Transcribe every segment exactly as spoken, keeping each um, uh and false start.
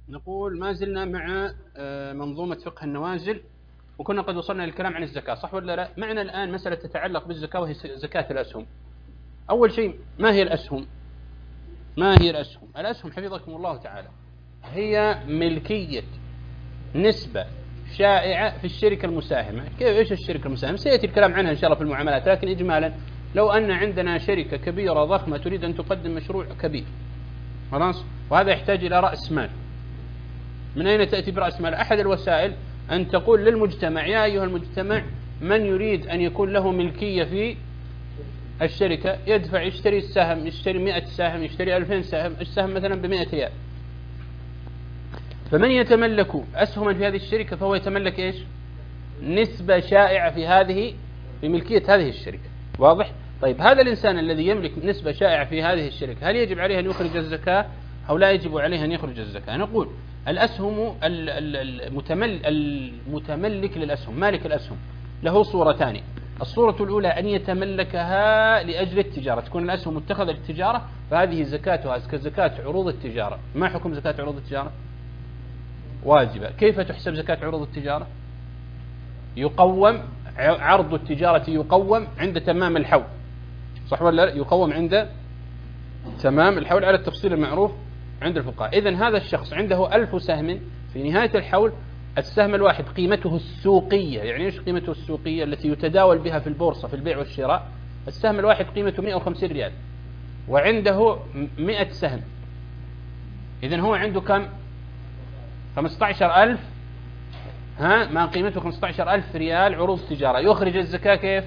نقول ما زلنا مع منظومة فقه النوازل، وكنا قد وصلنا للكلام عن الزكاة، صح ولا لا؟ معنا الآن مسألة تتعلق بالزكاة وهي زكاة الأسهم. أول شيء، ما هي الأسهم؟ ما هي الأسهم؟ الأسهم حفظكم الله تعالى هي ملكية نسبة شائعة في الشركة المساهمة. كيف إيش الشركة المساهمة؟ سيأتي الكلام عنها إن شاء الله في المعاملات، لكن إجمالا لو أن عندنا شركة كبيرة ضخمة تريد أن تقدم مشروع كبير، خلاص، وهذا يحتاج إلى رأس مال. من أين تأتي برأس مال؟ أحد الوسائل أن تقول للمجتمع: يا أيها المجتمع، من يريد أن يكون له ملكية في الشركة يدفع، يشتري السهم، يشتري مئة سهم، يشتري ألفين سهم، السهم مثلا بمئة ريال. فمن يتملك أسهما في هذه الشركة فهو يتملك إيش؟ نسبة شائعة في هذه، في ملكية هذه الشركة. واضح؟ طيب، هذا الإنسان الذي يملك نسبة شائعة في هذه الشركة هل يجب عليه أن يخرج الزكاة أو لا يجب عليه أن يخرج الزكاة؟ نقول الأسهم، المتمل المتملك للأسهم، مالك الأسهم، له صورتان. الصورة الأولى أن يتملكها لأجل التجارة، تكون الأسهم متخذة للتجارة، فهذه زكاتها كزكاة عروض التجارة. ما حكم زكاة عروض التجارة؟ واجبة. كيف تحسب زكاة عروض التجارة؟ يقوم عرض التجارة، يقوم عند تمام الحول، صح ولا لا؟ يقوم عند تمام الحول على التفصيل المعروف عند الفقهاء. إذن هذا الشخص عنده ألف سهم في نهاية الحول، السهم الواحد قيمته السوقية. يعني إيش قيمته السوقية؟ التي يتداول بها في البورصة في البيع والشراء. السهم الواحد قيمته مئة وخمسين ريال، وعنده مئة سهم. إذن هو عنده كم؟ خمسة عشر ألف، ها، ما قيمته خمسة عشر ألف ريال عروض تجارة. يخرج الزكاة كيف؟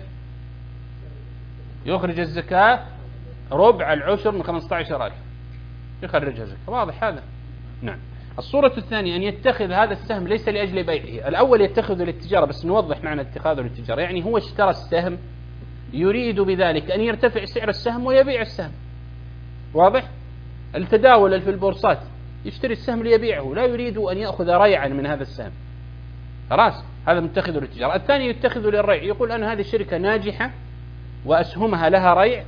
يخرج الزكاة ربع العشر من خمسة عشر ألف، يخرجها زكاة. واضح هذا؟ نعم. الصورة الثانية أن يتخذ هذا السهم ليس لأجل بيعه. الأول يتخذه للتجارة، بس نوضح معنى اتخاذه للتجارة. يعني هو اشترى السهم يريد بذلك أن يرتفع سعر السهم ويبيع السهم. واضح؟ التداول في البورصات يشتري السهم ليبيعه، لا يريد أن يأخذ ريعا من هذا السهم. خلاص، هذا متخذه للتجارة. الثاني يتخذه للريع، يقول أن هذه الشركة ناجحة وأسهمها لها ريع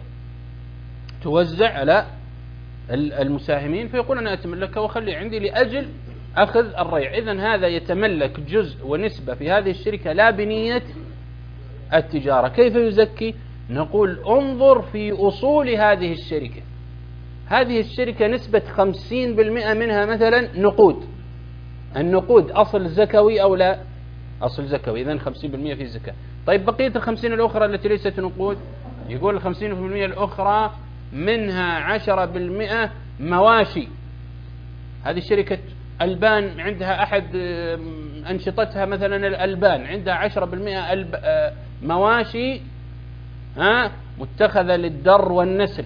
توزع على المساهمين، فيقول أنا أتملكها وخلي عندي لأجل أخذ الريع. إذن هذا يتملك جزء ونسبة في هذه الشركة لا بنية التجارة. كيف يزكي؟ نقول انظر في أصول هذه الشركة. هذه الشركة نسبة خمسين بالمئة منها مثلا نقود. النقود أصل زكوي أو لا؟ أصل زكوي، إذن خمسين بالمئة في الزكاة. طيب بقية الخمسين الأخرى التي ليست نقود، يقول الخمسين بالمئة الأخرى منها عشرة بالمئة مواشي. هذه شركة ألبان عندها أحد أنشطتها مثلا الألبان، عندها عشرة بالمئة ألب مواشي، ها، متخذة للدر والنسل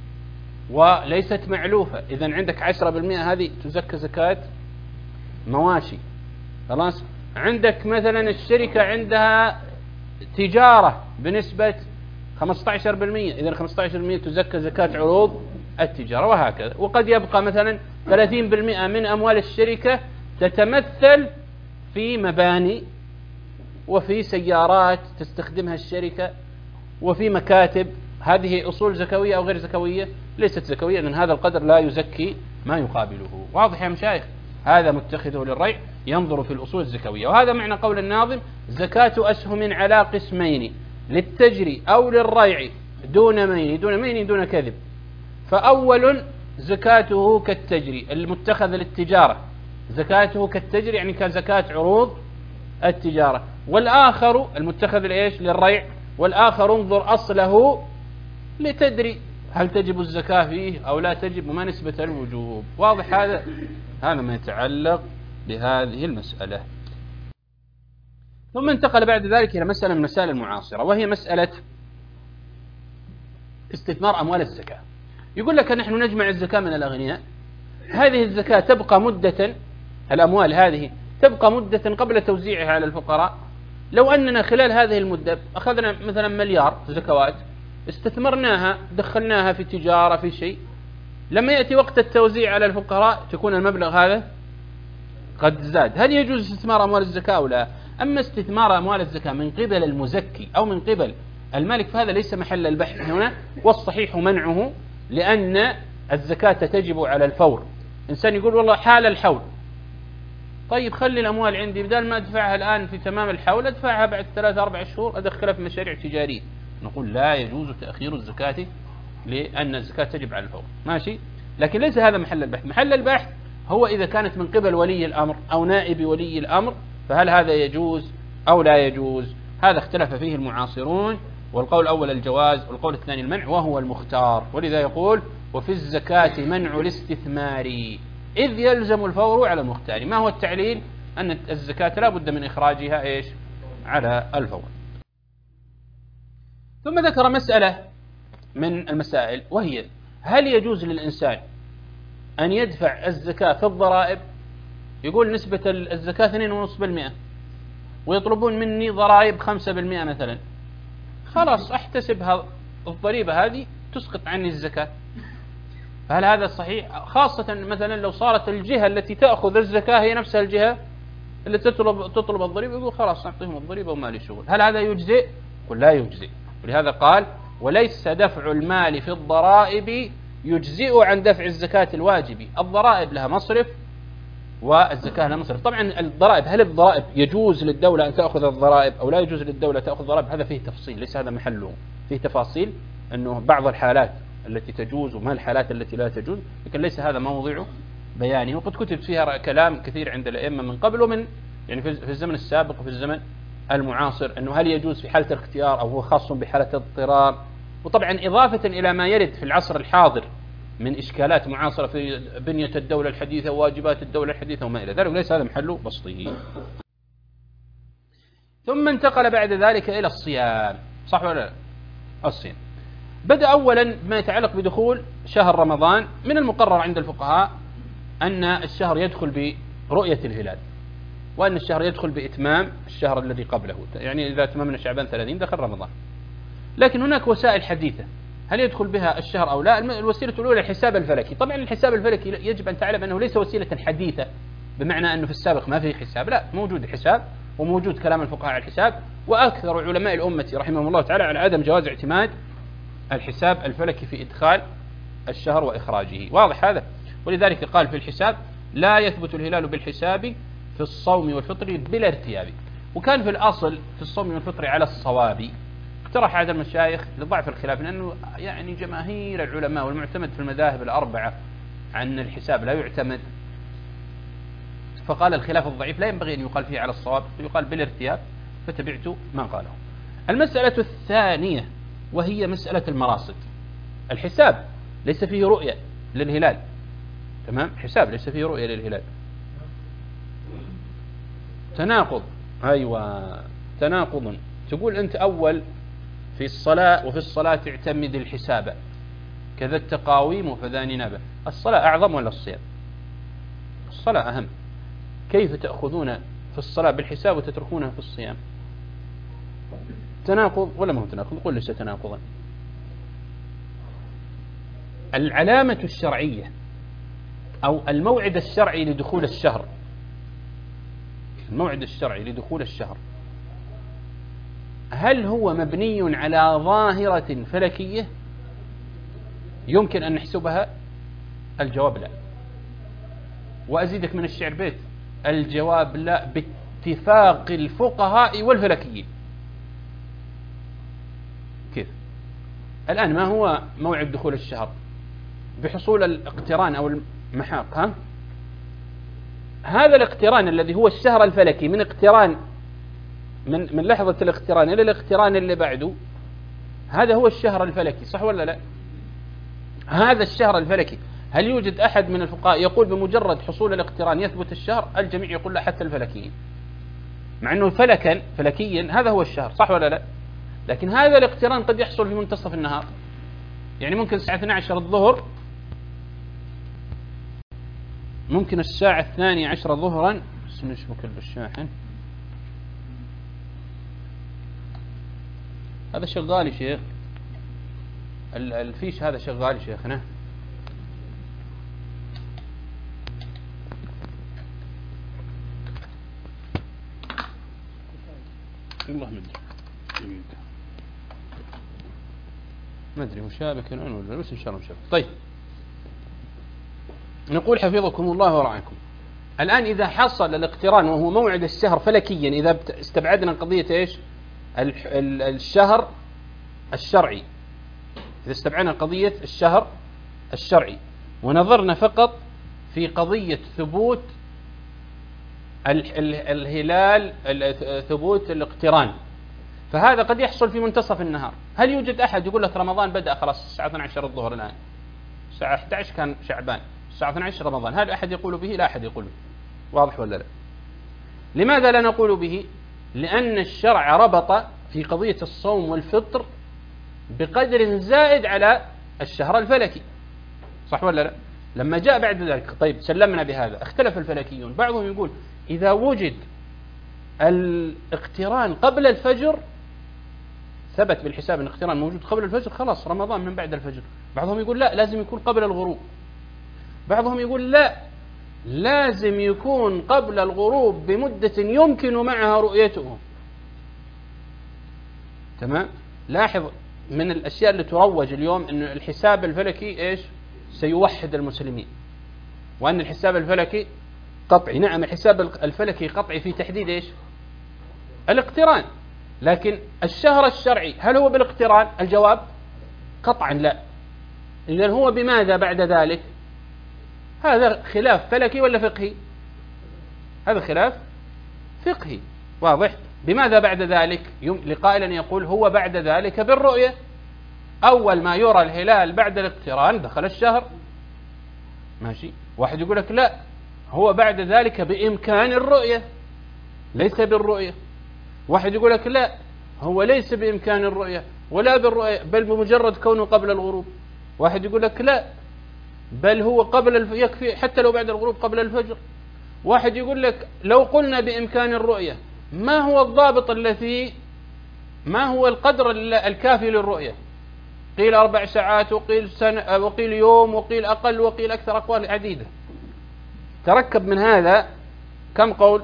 وليست معلوفة. إذن عندك عشرة بالمئة هذه تزكى زكاة مواشي. خلاص. عندك مثلا الشركة عندها تجارة بنسبة خمسة عشر بالمئة، إذن خمسة عشر بالمئة تزكى زكاة عروض التجارة، وهكذا. وقد يبقى مثلا ثلاثين بالمئة من أموال الشركة تتمثل في مباني وفي سيارات تستخدمها الشركة وفي مكاتب. هذه أصول زكوية أو غير زكوية؟ ليست زكوية، لأن هذا القدر لا يزكي ما يقابله. واضح يا مشايخ؟ هذا متخذه للريع، ينظر في الأصول الزكوية. وهذا معنى قول الناظم: زكاة أسهم على قسمين، للتجري أو للريع دون مين. دون مين؟ دون كذب. فأول زكاته كالتجري، المتخذ للتجارة زكاته كالتجري، يعني كزكاة عروض التجارة. والآخر المتخذ لإيش؟ للريع. والآخر انظر أصله لتدري هل تجب الزكاة فيه أو لا تجب، وما نسبة الوجوب. واضح هذا؟ هذا ما يتعلق بهذه المسألة. ثم انتقل بعد ذلك إلى مسألة من المسائل المعاصرة، وهي مسألة استثمار أموال الزكاة. يقول لك نحن نجمع الزكاة من الأغنياء، هذه الزكاة تبقى مدة، الأموال هذه تبقى مدة قبل توزيعها على الفقراء. لو أننا خلال هذه المدة أخذنا مثلا مليار زكوات، استثمرناها، دخلناها في تجارة في شيء، لما يأتي وقت التوزيع على الفقراء تكون المبلغ هذا قد زاد. هل يجوز استثمار أموال الزكاة أو لا؟ أما استثمار أموال الزكاة من قبل المزكي أو من قبل المالك فهذا ليس محل البحث هنا، والصحيح منعه، لأن الزكاة تجب على الفور. إنسان يقول والله حال الحول طيب خلي الأموال عندي بدل ما أدفعها الآن في تمام الحول أدفعها بعد ثلاثة أربع شهور أدخلها في مشاريع تجارية. نقول لا يجوز تأخير الزكاة لأن الزكاة تجب على الفور. ماشي، لكن ليس هذا محل البحث. محل البحث هو إذا كانت من قبل ولي الأمر أو نائب ولي الأمر، فهل هذا يجوز أو لا يجوز؟ هذا اختلف فيه المعاصرون، والقول الأول الجواز والقول الثاني المنع، وهو المختار. ولذا يقول وفي الزكاة منع الاستثمار إذ يلزم الفور على المختار. ما هو التعليل؟ أن الزكاة لا بد من إخراجها إيش؟ على الفور. ثم ذكر مسألة من المسائل، وهي هل يجوز للإنسان أن يدفع الزكاة في الضرائب؟ يقول نسبة الزكاة اثنين فاصلة خمسة بالمئة ويطلبون مني ضرائب خمسة بالمئة مثلا، خلاص أحتسبها الضريبة هذه تسقط عني الزكاة. هل هذا صحيح؟ خاصة مثلا لو صارت الجهة التي تأخذ الزكاة هي نفسها الجهة التي تطلب تطلب الضريبة، يقول خلاص أعطيهم الضريبة وما لي شغل. هل هذا يجزئ؟ قل لا يجزئ. ولهذا قال وليس دفع المال في الضرائب يجزئ عن دفع الزكاة الواجب. الضرائب لها مصرف والزكاة لها مصرف. طبعا الضرائب، هل الضرائب يجوز للدولة أن تأخذ الضرائب أو لا يجوز للدولة تأخذ الضرائب؟ هذا فيه تفصيل، ليس هذا محله. فيه تفاصيل أنه بعض الحالات التي تجوز وما الحالات التي لا تجوز، لكن ليس هذا موضع بيانه. وقد كتب فيها كلام كثير عند الأئمة من قبل ومن يعني في الزمن السابق وفي الزمن المعاصر، أنه هل يجوز في حالة الاختيار أو هو خاص بحالة الاضطرار. وطبعا إضافة إلى ما يرد في العصر الحاضر من إشكالات معاصرة في بنية الدولة الحديثة وواجبات الدولة الحديثة وما إلى ذلك، ليس هذا محله بسطه. ثم انتقل بعد ذلك إلى الصيام، صح ولا لا؟ الصيام بدأ أولا بما يتعلق بدخول شهر رمضان. من المقرر عند الفقهاء أن الشهر يدخل برؤية الهلال، وأن الشهر يدخل بإتمام الشهر الذي قبله، يعني إذا تممنا شعبان ثلاثين دخل رمضان. لكن هناك وسائل حديثة هل يدخل بها الشهر أو لا؟ الوسيلة الأولى الحساب الفلكي. طبعا الحساب الفلكي يجب أن تعلم أنه ليس وسيلة حديثة بمعنى أنه في السابق ما فيه حساب، لا، موجود حساب وموجود كلام الفقهاء على الحساب، وأكثر علماء الأمة رحمهم الله تعالى على عدم جواز اعتماد الحساب الفلكي في إدخال الشهر وإخراجه. واضح هذا؟ ولذلك قال في الحساب لا يثبت الهلال بالحساب في الصوم والفطر بلا ارتياب. وكان في الأصل في الصوم والفطر على الصواب. اقترح هذا المشايخ لضعف الخلاف، لأنه يعني جماهير العلماء والمعتمد في المذاهب الأربعة عن الحساب لا يعتمد، فقال الخلاف الضعيف لا ينبغي أن يقال فيه على الصواب، يقال بالارتياب، فتبعت ما قاله. المسألة الثانية وهي مسألة المراصد. الحساب ليس فيه رؤية للهلال، تمام؟ حساب ليس فيه رؤية للهلال. تناقض، أيوة تناقض. تقول أنت أول في الصلاة وفي الصلاة اعتمد الحساب، كذا التقاويم فذاني نابه. الصلاة أعظم ولا الصيام؟ الصلاة أهم. كيف تأخذون في الصلاة بالحساب وتتركونها في الصيام؟ تناقض ولا ما هو تناقض؟ قل ليس تناقضا. العلامة الشرعية أو الموعد الشرعي لدخول الشهر، الموعد الشرعي لدخول الشهر هل هو مبني على ظاهرة فلكية يمكن أن نحسبها؟ الجواب لا. وأزيدك من الشعر بيت، الجواب لا باتفاق الفقهاء والفلكيين. كيف؟ الآن ما هو موعد دخول الشهر؟ بحصول الاقتران أو المحاق. ها؟ هذا الاقتران الذي هو الشهر الفلكي، من اقتران من من لحظة الاقتران إلى الاقتران اللي بعده، هذا هو الشهر الفلكي، صح ولا لا؟ هذا الشهر الفلكي، هل يوجد أحد من الفقهاء يقول بمجرد حصول الاقتران يثبت الشهر؟ الجميع يقول لا، حتى الفلكيين، مع أنه فلكا فلكيا هذا هو الشهر، صح ولا لا؟ لكن هذا الاقتران قد يحصل في منتصف النهار، يعني ممكن الساعة اثنتي عشرة الظهر، ممكن الساعة الثانية عشرة ظهرا، بس نشبك بالشاحن. هذا شغال يا شيخ، الفيش هذا شغال يا شيخنا. والله ما ادري ما ادري مشابك الان ولا، بس ان شاء الله مشابك. طيب نقول حفظكم الله ورعاكم. الآن إذا حصل الاقتران وهو موعد الشهر فلكيا، إذا استبعدنا قضية إيش الشهر الشرعي، إذا استبعدنا قضية الشهر الشرعي ونظرنا فقط في قضية ثبوت الهلال، ثبوت الاقتران، فهذا قد يحصل في منتصف النهار. هل يوجد أحد يقول لك رمضان بدأ خلاص الساعة اثنتي عشرة الظهر، الآن الساعة إحدى عشرة كان شعبان، الساعة اثنتي عشرة رمضان، هل أحد يقول به؟ لا أحد يقول به. واضح ولا لا؟ لماذا لا نقول به؟ لأن الشرع ربط في قضية الصوم والفطر بقدر زائد على الشهر الفلكي، صح ولا لا؟ لما جاء بعد ذلك، طيب سلمنا بهذا، اختلف الفلكيون، بعضهم يقول إذا وجد الاقتران قبل الفجر ثبت بالحساب أن الاقتران موجود قبل الفجر، خلاص رمضان من بعد الفجر. بعضهم يقول لا، لازم يكون قبل الغروب. بعضهم يقول لا، لازم يكون قبل الغروب بمدة يمكن معها رؤيته. تمام؟ لاحظ من الأشياء اللي تروج اليوم أن الحساب الفلكي إيش؟ سيوحد المسلمين، وأن الحساب الفلكي قطعي. نعم، الحساب الفلكي قطعي في تحديد إيش؟ الاقتران، لكن الشهر الشرعي هل هو بالاقتران؟ الجواب قطعا لا. إذن هو بماذا بعد ذلك؟ هذا خلاف فلكي ولا فقهي؟ هذا خلاف فقهي. واضح؟ بماذا بعد ذلك؟ لقائل أن يقول هو بعد ذلك بالرؤية، أول ما يرى الهلال بعد الاقتران دخل الشهر. ماشي. واحد يقول لك لا، هو بعد ذلك بإمكان الرؤية ليس بالرؤية. واحد يقول لك لا، هو ليس بإمكان الرؤية ولا بالرؤية، بل بمجرد كونه قبل الغروب. واحد يقول لك لا، بل هو قبل الف... يكفي حتى لو بعد الغروب قبل الفجر. واحد يقول لك لو قلنا بإمكان الرؤية، ما هو الضابط الذي ما هو القدر الكافي للرؤية؟ قيل أربع ساعات، وقيل سنة، وقيل يوم، وقيل أقل، وقيل أكثر، أقوال عديدة. تركب من هذا كم قول؟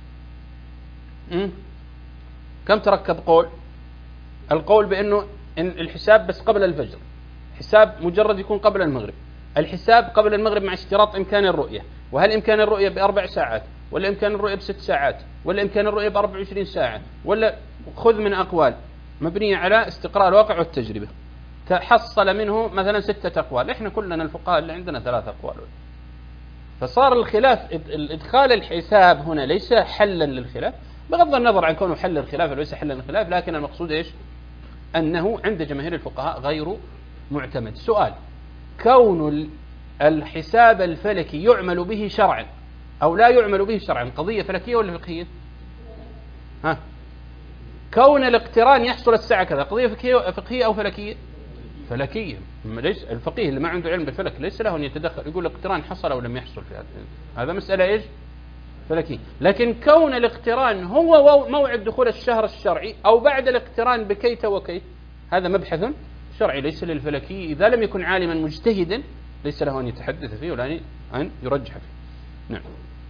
م? كم تركب قول؟ القول بأنه إن الحساب بس قبل الفجر، حساب مجرد يكون قبل المغرب، الحساب قبل المغرب مع اشتراط إمكان الرؤية. وهل إمكان الرؤية بأربع ساعات، ولا إمكان الرؤية بست ساعات، ولا إمكان الرؤية بأربع وعشرين ساعة، ولا خذ من أقوال مبنية على استقراء الواقع والتجربة، تحصل منه مثلا ستة أقوال. إحنا كلنا الفقهاء اللي عندنا ثلاثة أقوال. فصار الخلاف، إدخال الحساب هنا ليس حلا للخلاف، بغض النظر عن كونه حل الخلاف وليس حلا للخلاف، لكن المقصود إيش؟ أنه عند جماهير الفقهاء غير معتمد. سؤال: كون الحساب الفلكي يعمل به شرعا أو لا يعمل به شرعا قضية فلكية ولا فقهية؟ ها؟ كون الاقتران يحصل الساعة كذا قضية فقهية, فقهية أو فلكية؟ فلكية. ليس الفقيه اللي ما عنده علم بالفلك ليس له أن يتدخل يقول الاقتران حصل أو لم يحصل في هذا، هذا مسألة إيش؟ فلكية. لكن كون الاقتران هو موعد دخول الشهر الشرعي أو بعد الاقتران بكيت وكيت، هذا مبحث شرعي ليس للفلكي. إذا لم يكن عالما مجتهدا ليس له أن يتحدث فيه ولا أن يرجح فيه. نعم.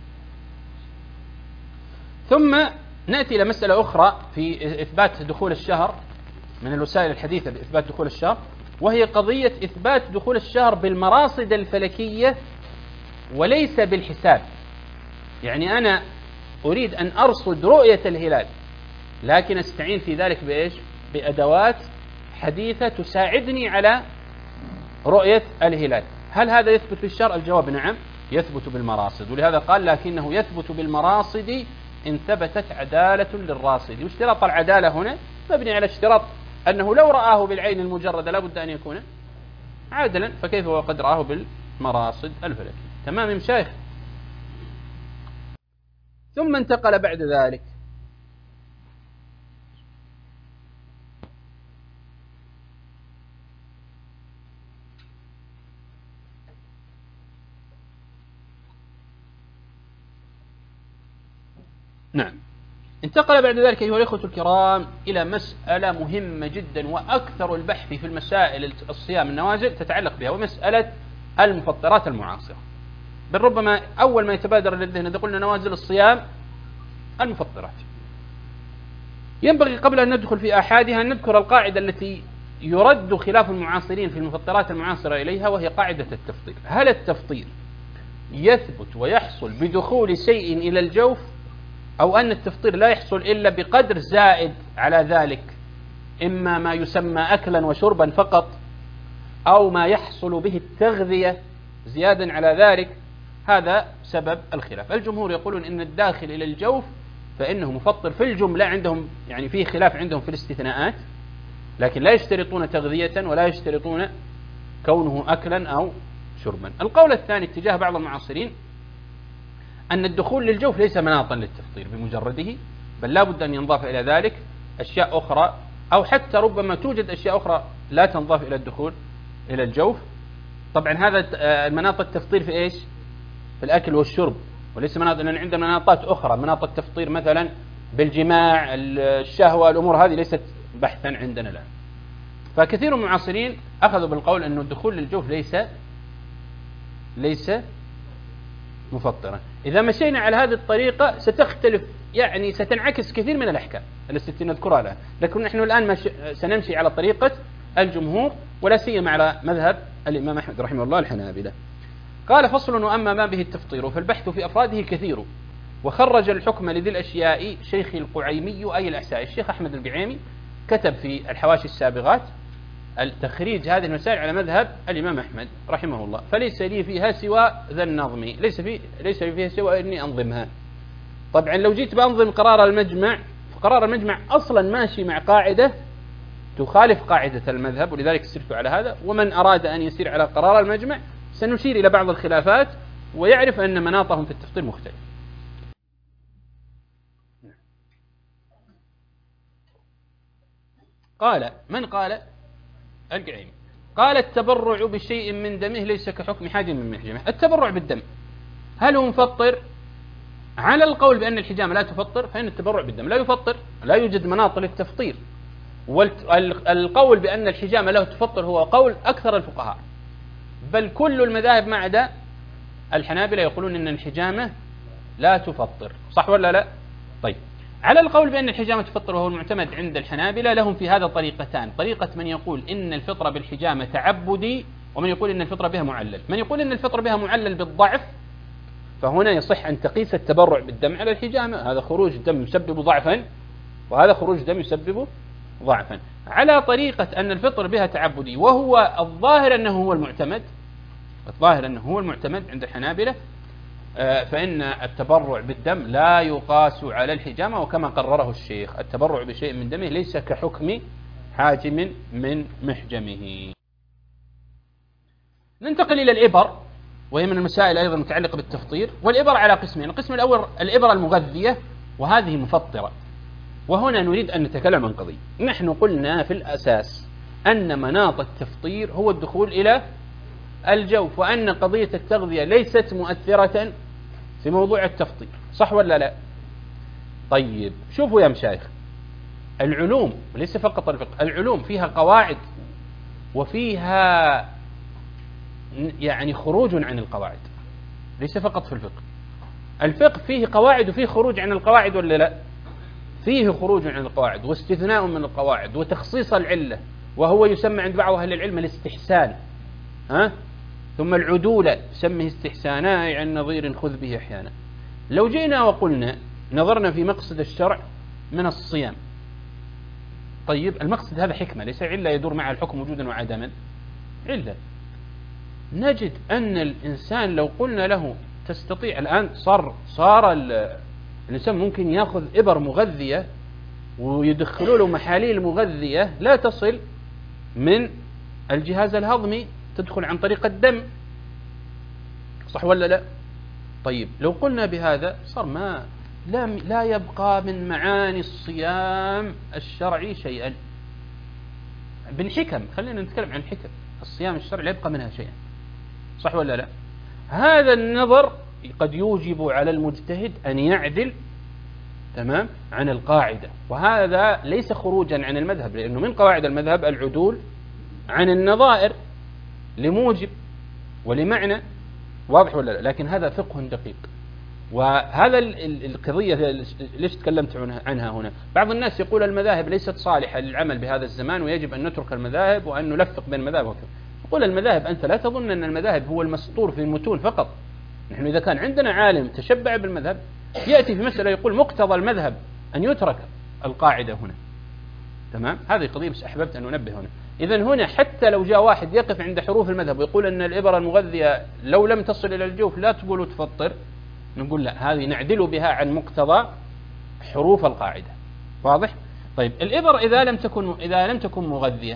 ثم نأتي إلى مسألة أخرى في إثبات دخول الشهر من الوسائل الحديثة بإثبات دخول الشهر، وهي قضية إثبات دخول الشهر بالمراصد الفلكية وليس بالحساب. يعني أنا أريد أن أرصد رؤية الهلال، لكن أستعين في ذلك بإيش؟ بأدوات حديثة تساعدني على رؤية الهلال. هل هذا يثبت في الشرع؟ الجواب نعم، يثبت بالمراصد. ولهذا قال لكنه يثبت بالمراصد إن ثبتت عدالة للراصد. واشتراط العدالة هنا مبني على اشتراط أنه لو رآه بالعين المجردة لا بد أن يكون عادلا، فكيف وقد رآه بالمراصد الفلكية؟ تمام يا مشايخ؟ ثم انتقل بعد ذلك نعم انتقل بعد ذلك أيها الأخوة الكرام إلى مسألة مهمة جدا وأكثر البحث في المسائل الصيام النوازل تتعلق بها، ومسألة المفطرات المعاصرة. بل ربما أول ما يتبادر للذهن إذا قلنا نوازل الصيام المفطرات، ينبغي قبل أن ندخل في أحادها أن نذكر القاعدة التي يرد خلاف المعاصرين في المفطرات المعاصرة إليها، وهي قاعدة التفطير. هل التفطير يثبت ويحصل بدخول شيء إلى الجوف، أو أن التفطير لا يحصل إلا بقدر زائد على ذلك، إما ما يسمى أكلا وشربا فقط، أو ما يحصل به التغذية زيادا على ذلك، هذا سبب الخلاف. الجمهور يقولون إن الداخل إلى الجوف فإنه مفطر في الجملة، عندهم يعني فيه خلاف عندهم في الاستثناءات، لكن لا يشترطون تغذية ولا يشترطون كونه أكلا أو شربا. القول الثاني اتجاه بعض المعاصرين أن الدخول للجوف ليس مناطا للتفطير بمجرده، بل لا بد أن ينضاف إلى ذلك أشياء أخرى، أو حتى ربما توجد أشياء أخرى لا تنضاف إلى الدخول إلى الجوف. طبعا هذا مناط التفطير في إيش؟ في الأكل والشرب، وليس مناط، لأن عندنا مناطات أخرى، مناط التفطير مثلا بالجماع، الشهوة، الأمور هذه ليست بحثا عندنا الآن. فكثير من المعاصرين أخذوا بالقول أن الدخول للجوف ليس ليس مفطرا. إذا مشينا على هذه الطريقة ستختلف، يعني ستنعكس كثير من الأحكام التي نذكرها الآن، لكن نحن الآن سنمشي على طريقة الجمهور، ولا سيما على مذهب الإمام أحمد رحمه الله الحنابلة. قال: فصل: وأما ما به التفطير فالبحث في أفراده كثير، وخرج الحكم لذي الأشياء شيخ القعيمي أي الأحساء. الشيخ أحمد القعيمي كتب في الحواشي السابغات التخريج هذه المسائل على مذهب الإمام أحمد رحمه الله، فليس لي فيها سوى ذا النظم، ليس في ليس لي فيها سوى أني أنظمها. طبعا لو جيت بأنظم قرار المجمع، فقرار المجمع أصلا ماشي مع قاعدة تخالف قاعدة المذهب، ولذلك سرت على هذا. ومن أراد أن يسير على قرار المجمع سنشير إلى بعض الخلافات ويعرف أن مناطهم في التفطير مختلف. قال: من قال؟ القعيمي. قال: التبرع بشيء من دمه ليس كحكم حاج من محجمه. التبرع بالدم هل هو مفطر؟ على القول بأن الحجامة لا تفطر، فإن التبرع بالدم لا يفطر، لا يوجد مناط للتفطير. والقول بأن الحجامة لا تفطر هو قول أكثر الفقهاء، بل كل المذاهب ما عدا الحنابلة يقولون أن الحجامة لا تفطر، صح ولا لا؟ طيب، على القول بأن الحجامة تفطر وهو المعتمد عند الحنابلة، لهم في هذا طريقتان: طريقة من يقول إن الفطرة بالحجامة تعبدي، ومن يقول إن الفطرة بها معلل. من يقول إن الفطرة بها معلل بالضعف، فهنا يصح أن تقيس التبرع بالدم على الحجامة، هذا خروج دم يسبب ضعفا، وهذا خروج دم يسبب ضعفا. على طريقة أن الفطر بها تعبدي، وهو الظاهر أنه هو المعتمد، الظاهر أنه هو المعتمد عند الحنابلة، فإن التبرع بالدم لا يقاس على الحجامة، وكما قرره الشيخ التبرع بشيء من دمه ليس كحكم حاجم من محجمه. ننتقل إلى الإبر، وهي من المسائل أيضا المتعلقة بالتفطير. والإبر على قسمين: القسم الأول الإبر المغذية، وهذه مفطرة. وهنا نريد أن نتكلم عن قضية. نحن قلنا في الأساس أن مناط التفطير هو الدخول إلى الجوف، وأن قضية التغذية ليست مؤثرة في موضوع التفطير، صح ولا لا؟ طيب، شوفوا يا مشايخ، العلوم ليس فقط الفقه، العلوم فيها قواعد وفيها يعني خروج عن القواعد، ليس فقط في الفقه. الفقه فيه قواعد وفيه خروج عن القواعد ولا لا؟ فيه خروج عن القواعد واستثناء من القواعد وتخصيص العلة، وهو يسمى عند بعض أهل العلم الاستحسان، ها؟ ثم العدولة سمه استحسانا عن نظير خذ به أحيانا. لو جئنا وقلنا نظرنا في مقصد الشرع من الصيام، طيب المقصد هذا حكمة ليس علة يدور مع الحكم وجودا وعدما، علة. نجد أن الإنسان لو قلنا له تستطيع الآن، صار صار الإنسان ممكن يأخذ إبر مغذية ويدخلوا له محاليل مغذية لا تصل من الجهاز الهضمي، تدخل عن طريق الدم، صح ولا لا؟ طيب لو قلنا بهذا صار ما لا, لا يبقى من معاني الصيام الشرعي شيئا. بالحكم، خلينا نتكلم عن الحكم، الصيام الشرعي لا يبقى منها شيئا، صح ولا لا؟ هذا النظر قد يوجب على المجتهد أن يعدل تمام عن القاعدة، وهذا ليس خروجا عن المذهب، لأنه من قواعد المذهب العدول عن النظائر لموجب ولمعنى، واضح ولا لا؟ لكن هذا فقه دقيق. وهذا القضية ليش تكلمت عنها هنا؟ بعض الناس يقول المذاهب ليست صالحة للعمل بهذا الزمان ويجب أن نترك المذاهب وأن نلفق بين المذاهب وكذا. يقول المذاهب، أنت لا تظن أن المذاهب هو المسطور في المتون فقط، نحن إذا كان عندنا عالم تشبع بالمذهب يأتي في مسألة يقول مقتضى المذهب أن يترك القاعدة هنا. تمام؟ هذه قضية بس أحببت أن أنبه هنا. إذن هنا حتى لو جاء واحد يقف عند حروف المذهب ويقول أن الإبرة المغذية لو لم تصل إلى الجوف لا تقول وتفطر، نقول لا، هذه نعدل بها عن مقتضى حروف القاعدة. واضح؟ طيب الإبر إذا لم تكن إذا لم تكن مغذية،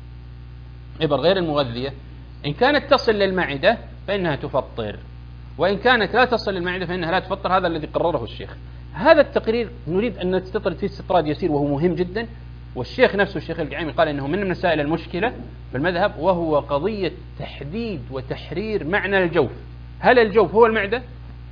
إبر غير المغذية، إن كانت تصل للمعدة فإنها تفطر، وإن كانت لا تصل للمعدة فإنها لا تفطر. هذا الذي قرره الشيخ. هذا التقرير نريد أن نستطرد فيه استطراد يسير وهو مهم جدا، والشيخ نفسه الشيخ القعيمي قال إنه من مسائل المشكلة في المذهب، وهو قضية تحديد وتحرير معنى الجوف. هل الجوف هو المعدة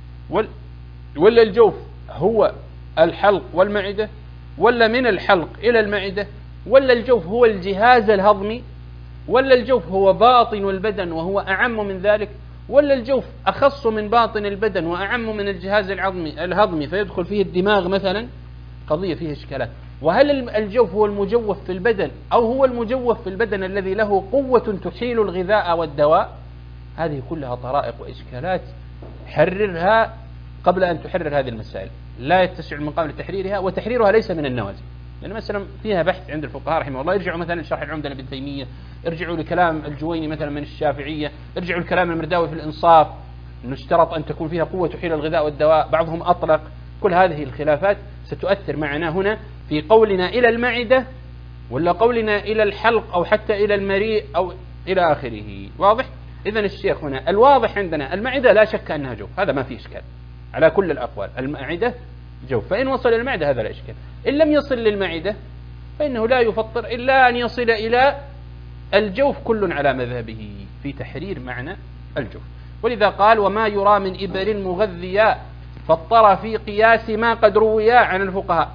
ولا الجوف هو الحلق والمعدة، ولا من الحلق إلى المعدة، ولا الجوف هو الجهاز الهضمي، ولا الجوف هو باطن البدن وهو أعم من ذلك، ولا الجوف أخص من باطن البدن وأعم من الجهاز العظمي الهضمي فيدخل فيه الدماغ مثلا. قضية فيها إشكالات. وهل الجوف هو المجوف في البدن أو هو المجوف في البدن الذي له قوة تحيل الغذاء والدواء؟ هذه كلها طرائق وإشكالات حررها قبل أن تحرر هذه المسائل. لا يتسع المقام لتحريرها، وتحريرها ليس من النوازل، لأن مثلا فيها بحث عند الفقهاء رحمه الله. يرجعوا مثلا لشرح العمدة لابن تيمية، ارجعوا لكلام الجويني مثلا من الشافعية، ارجعوا لكلام المرداوي في الإنصاف أنه اشترط أن تكون فيها قوة تحيل الغذاء والدواء، بعضهم أطلق. كل هذه الخلافات ستؤثر معنا هنا في قولنا إلى المعدة ولا قولنا إلى الحلق أو حتى إلى المريء أو إلى آخره. واضح؟ إذن الشيخ هنا الواضح عندنا المعدة لا شك أنها جوف، هذا ما فيه إشكال على كل الأقوال. المعدة جوف، فإن وصل المعدة هذا لا إشكال. إن لم يصل للمعدة فإنه لا يفطر إلا أن يصل إلى الجوف، كل على مذهبه في تحرير معنى الجوف. ولذا قال وما يرى من إبر مغذية فطر في قياس ما قد رويا عن الفقهاء.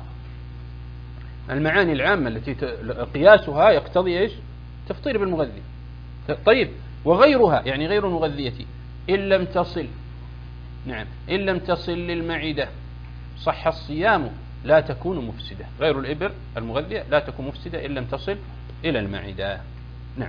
المعاني العامة التي قياسها يقتضي إيش؟ تفطير بالمغذي. طيب وغيرها يعني غير المغذية إن لم تصل، نعم إن لم تصل للمعدة صح الصيام لا تكون مفسدة. غير الإبر المغذية لا تكون مفسدة إن لم تصل إلى المعدة. نعم.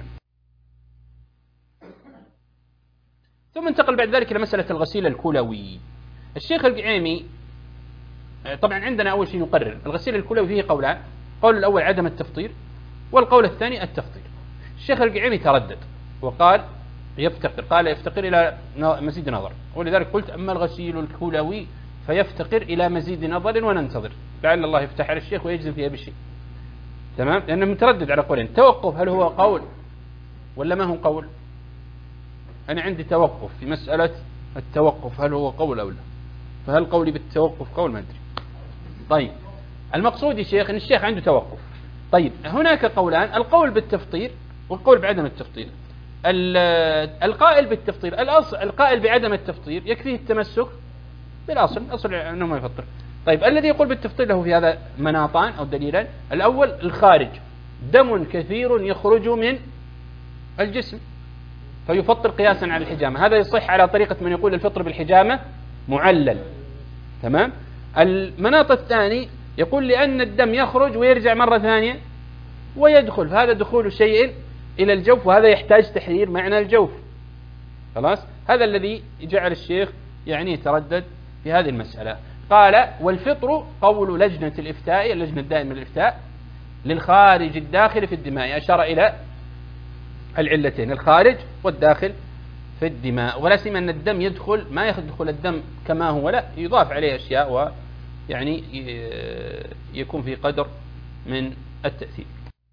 ثم انتقل بعد ذلك إلى مسألة الغسيل الكلوي. الشيخ القعيمي طبعا عندنا أول شيء نقرر الغسيل الكلوي فيه قولان، القول الأول عدم التفطير، والقول الثاني التفطير. الشيخ القعيمي تردد وقال يفتقر، قال يفتقر إلى مزيد نظر، ولذلك قلت أما الغسيل الكلوي فيفتقر إلى مزيد نظر وننتظر لعل الله يفتح على الشيخ ويجزم فيها بشيء. تمام؟ لأنه متردد على قولين. توقف هل هو قول ولا ما هو قول؟ أنا عندي توقف في مسألة التوقف هل هو قول أو لا، فهل قولي بالتوقف قول؟ ما أدري. طيب المقصود يا شيخ أن الشيخ عنده توقف. طيب هناك قولان، القول بالتفطير والقول بعدم التفطير. القائل بالتفطير الأصل، القائل بعدم التفطير يكفيه التمسك بالأصل، أصل أنه ما يفطر. طيب الذي يقول بالتفطير له في هذا مناطان أو دليلان. الأول الخارج، دم كثير يخرج من الجسم فيفطر قياسا على الحجامة، هذا يصح على طريقة من يقول الفطر بالحجامة معلل. تمام. المناط الثاني يقول لأن الدم يخرج ويرجع مرة ثانية ويدخل، فهذا دخول شيء إلى الجوف وهذا يحتاج تحرير معنى الجوف. خلاص، هذا الذي جعل الشيخ يعني يتردد في هذه المسألة. قال والفطر قول لجنة الإفتاء، اللجنة الدائمة للإفتاء، للخارج الداخل في الدماء، أشار إلى العلتين الخارج والداخل في الدماء. ولا سيما أن الدم يدخل ما يدخل الدم كما هو، لا يضاف عليه أشياء ويعني يكون في قدر من التأثير.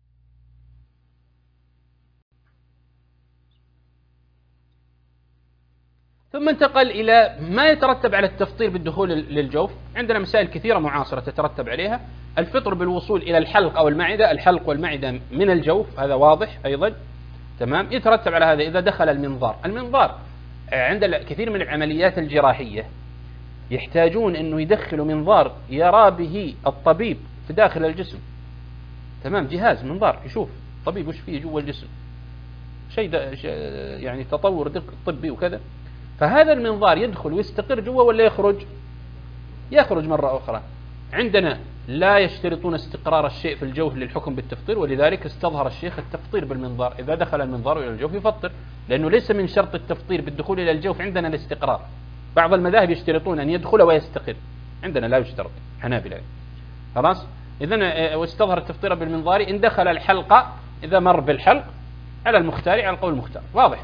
ثم انتقل إلى ما يترتب على التفطير بالدخول للجوف. عندنا مسائل كثيرة معاصرة تترتب عليها. الفطر بالوصول إلى الحلق أو المعدة، الحلق والمعدة من الجوف، هذا واضح أيضا. تمام. يترتب على هذا إذا دخل المنظار. المنظار عند كثير من العمليات الجراحية يحتاجون أنه يدخلوا منظار يرى به الطبيب في داخل الجسم. تمام. جهاز منظار يشوف الطبيب وش فيه جوا الجسم، شيء يعني تطور دقيق طبي وكذا. فهذا المنظار يدخل ويستقر جوا ولا يخرج؟ يخرج مرة أخرى. عندنا لا يشترطون استقرار الشيء في الجوف للحكم بالتفطير، ولذلك استظهر الشيخ التفطير بالمنظار. إذا دخل المنظار إلى الجوف يفطر، لأنه ليس من شرط التفطير بالدخول إلى الجوف عندنا الاستقرار، بعض المذاهب يشترطون أن يدخل ويستقر، عندنا لا يشترط، حنابلة. خلاص. إذن واستظهر التفطير بالمنظار إن دخل الحلقة، إذا مر بالحلق، على المختار، على القول المختار. واضح.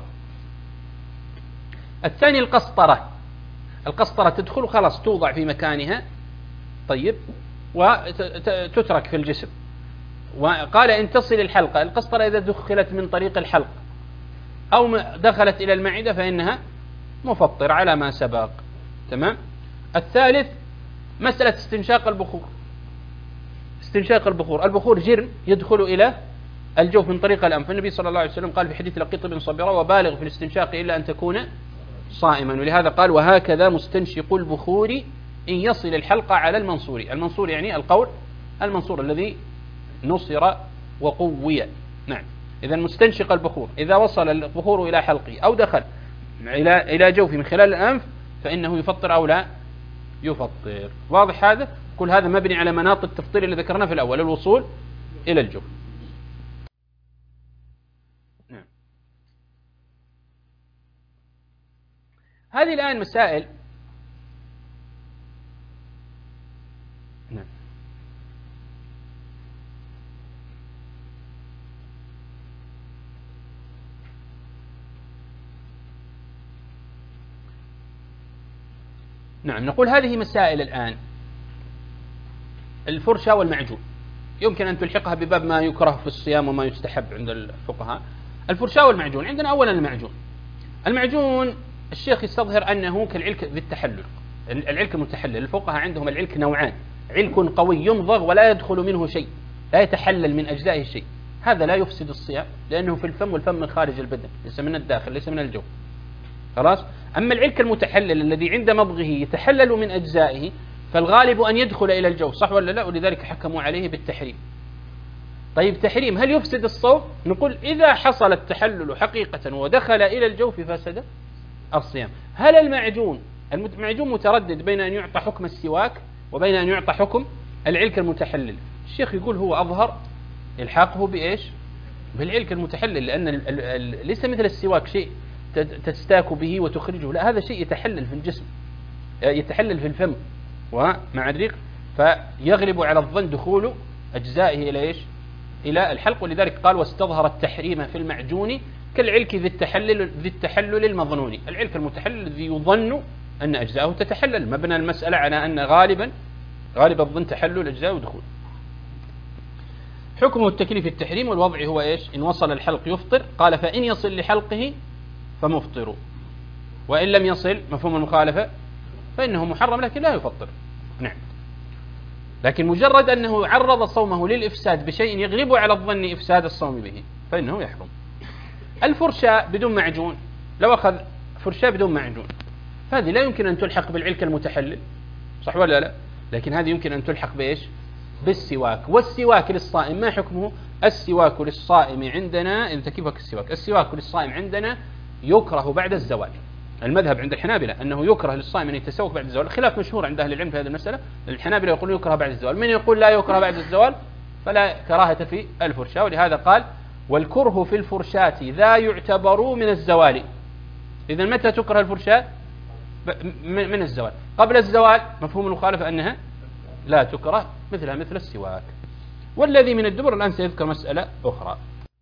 الثاني القسطرة. القسطرة تدخل خلاص، توضع في مكانها، طيب، وتترك في الجسم. وقال إن تصل الحلقة، القسطرة إذا دخلت من طريق الحلق أو دخلت إلى المعدة فإنها مفطر على ما سبق. تمام. الثالث مسألة استنشاق البخور. استنشاق البخور، البخور جرم يدخل إلى الجوف من طريق الأنف. النبي صلى الله عليه وسلم قال في حديث لقيط بن صبيرة: وبالغ في الاستنشاق إلا أن تكون صائما. ولهذا قال: وهكذا مستنشق البخور إن يصل الحلقة على المنصور. المنصور يعني القول المنصور الذي نصر وقوي. نعم. إذا مستنشق البخور إذا وصل البخور إلى حلقه أو دخل إلى إلى جوفه من خلال الأنف فإنه يفطر أو لا يفطر. واضح هذا؟ كل هذا مبني على مناط التفطير اللي ذكرناه في الأول، الوصول إلى الجوف. نعم. هذه الآن مسائل. نعم. نعم. نقول هذه مسائل الآن. الفرشة والمعجون يمكن أن تلحقها بباب ما يكره في الصيام وما يستحب عند الفقهاء. الفرشة والمعجون. عندنا أولا المعجون. المعجون الشيخ يستظهر أنه كالعلك ذي التحلل، العلك المتحلل. الفقهاء عندهم العلك نوعان: علك قوي يمضغ ولا يدخل منه شيء، لا يتحلل من أجزائه شيء، هذا لا يفسد الصيام لأنه في الفم، والفم من خارج البدن، ليس من الداخل، ليس من الجو. خلاص. أما العلك المتحلل الذي عند مضغه يتحلل من أجزائه فالغالب أن يدخل إلى الجو، صح ولا لا؟ ولذلك حكموا عليه بالتحريم. طيب، تحريم هل يفسد الصوم؟ نقول إذا حصل التحلل حقيقة ودخل إلى الجوف فسد الصيام. هل المعجون المعجون متردد بين أن يعطى حكم السواك وبين أن يعطى حكم العلك المتحلل. الشيخ يقول هو أظهر إلحاقه بإيش؟ بالعلك المتحلل، لأن ليس مثل السواك شيء تستاك به وتخرجه، لا، هذا شيء يتحلل في الجسم، يتحلل في الفم ومع الريق، فيغلب على الظن دخول أجزائه إلى إيش؟ إلى الحلق. ولذلك قال: واستظهر التحريم في المعجون كالعلك ذي التحلل ذي التحلل المظنون. العلك المتحلل الذي يظن أن أجزاءه تتحلل. مبنى المسألة على أن غالبا غالب الظن تحلل أجزاء ودخول. حكمه التكليف التحريم، والوضع هو إيش؟ إن وصل الحلق يفطر. قال: فإن يصل لحلقه فمفطر، وإن لم يصل، مفهوم المخالفة، فإنه محرم لكن لا يفطر. نعم. لكن مجرد أنه عرض صومه للإفساد بشيء يغلب على الظن إفساد الصوم به فإنه يحرم. الفرشاة بدون معجون، لو أخذ فرشاة بدون معجون هذه لا يمكن أن تلحق بالعلك المتحلل، صح ولا لا؟ لكن هذه يمكن أن تلحق بإيش؟ بالسواك. والسواك للصائم ما حكمه؟ السواك للصائم عندنا، إذا كيف السواك؟ السواك للصائم عندنا يكره بعد الزوال. المذهب عند الحنابلة أنه يكره للصائم أن يتسوق بعد الزوال. الخلاف مشهور عند أهل العلم في هذه المسألة. الحنابلة يقولون يكره بعد الزوال، من يقول لا يكره بعد الزوال فلا كراهة في الفرشاة. ولهذا قال: والكره في الفرشاة ذا يعتبر من الزوال. إذا متى تكره الفرشاة؟ من الزوال. قبل الزوال مفهوم المخالفة أنها لا تكره، مثلها مثل السواك. والذي من الدبر الآن سيذكر مسألة أخرى.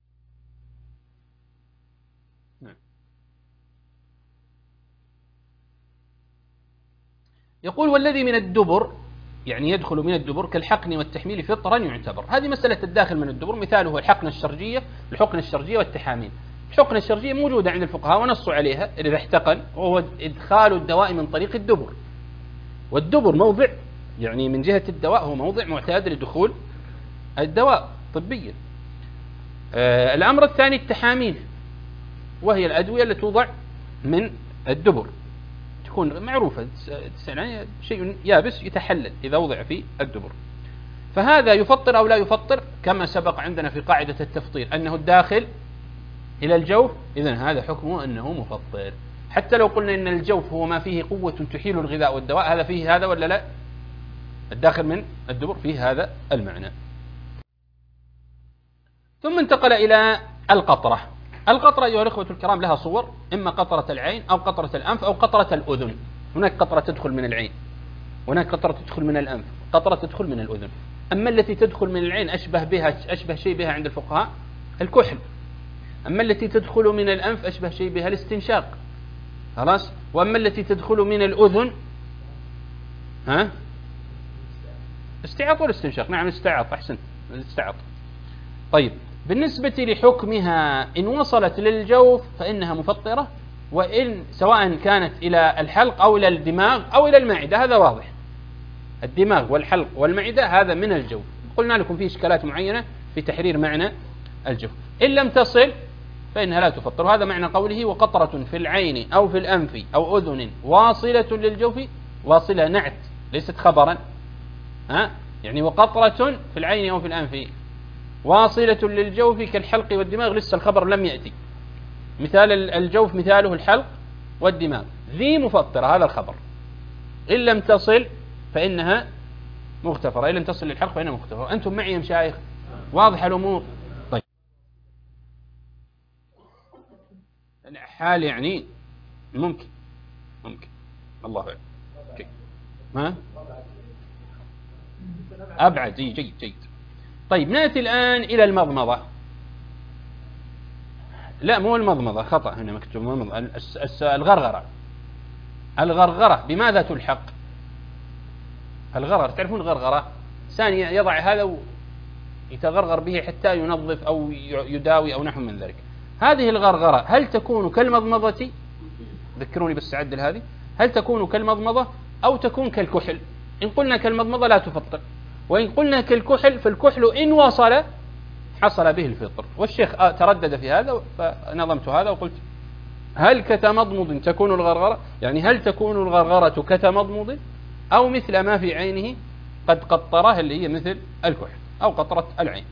يقول: والذي من الدبر، يعني يدخل من الدبر كالحقن والتحميل فطرا يعتبر. هذه مسألة الداخل من الدبر، مثاله الحقن الشرجية، الحقن الشرجية والتحاميل. الحقن الشرجية موجودة عند الفقهاء ونصوا عليها إذا احتقن، وهو إدخال الدواء من طريق الدبر. والدبر موضع، يعني من جهة الدواء هو موضع معتاد لدخول الدواء طبيا. آه الأمر الثاني التحاميل، وهي الأدوية التي توضع من الدبر، تكون معروفة، يعني شيء يابس يتحلل إذا وضع في الدبر. فهذا يفطر أو لا يفطر؟ كما سبق عندنا في قاعدة التفطير أنه الداخل إلى الجوف، إذن هذا حكمه أنه مفطر. حتى لو قلنا إن الجوف هو ما فيه قوة تحيل الغذاء والدواء، هذا فيه هذا ولا لا؟ الداخل من الدبر فيه هذا المعنى. ثم انتقل إلى القطرة. القطرة أيها الأخوة الكرام لها صور، إما قطرة العين أو قطرة الأنف أو قطرة الأذن. هناك قطرة تدخل من العين، هناك قطرة تدخل من الأنف، قطرة تدخل من الأذن. أما التي تدخل من العين أشبه بها أشبه شيء بها عند الفقهاء الكحل، أما التي تدخل من الأنف أشبه شيء بها الاستنشاق، خلاص. وأما التي تدخل من الأذن ها استعاط والاستنشاق. نعم استعاط، أحسنت استعاط. طيب بالنسبة لحكمها إن وصلت للجوف فإنها مفطرة، وإن سواء كانت إلى الحلق أو إلى الدماغ أو إلى المعدة، هذا واضح. الدماغ والحلق والمعدة هذا من الجوف. قلنا لكم في إشكالات معينة في تحرير معنى الجوف. إن لم تصل فإنها لا تفطر. هذا معنى قوله وقطرة في العين أو في الأنف أو أذن واصلة للجوف. واصلة نعت ليست خبرا، ها؟ يعني وقطرة في العين أو في الأنف واصلة للجوف كالحلق والدماغ، لسه الخبر لم يأتي. مثال الجوف مثاله الحلق والدماغ، ذي مفطرة، هذا الخبر. إن لم تصل فإنها مغتفرة، إن لم تصل للحلق فإنها مغتفرة. أنتم معي يا مشايخ؟ واضح الأمور؟ طيب حال يعني ممكن ممكن الله أعلم. ما أبعد. جيد جيد جيد. طيب نأتي الآن إلى المضمضة. لا مو المضمضة، خطأ هنا مكتوب المضمضة، الغرغرة. الغرغرة بماذا تلحق؟ الغرغرة تعرفون الغرغرة؟ إنسان يضع هذا ويتغرغر به حتى ينظف أو يداوي أو نحو من ذلك. هذه الغرغرة هل تكون كالمضمضة؟ ذكروني بس أعدل هذه. هل تكون كالمضمضة أو تكون كالكحل؟ إن قلنا كالمضمضة لا تفطر، وإن قلنا كالكحل فالكحل إن وصل حصل به الفطر. والشيخ تردد في هذا فنظمت هذا وقلت هل كتمضمض تكون الغرغرة؟ يعني هل تكون الغرغرة كتمضمض أو مثل ما في عينه قد قطره اللي هي مثل الكحل أو قطرة العين.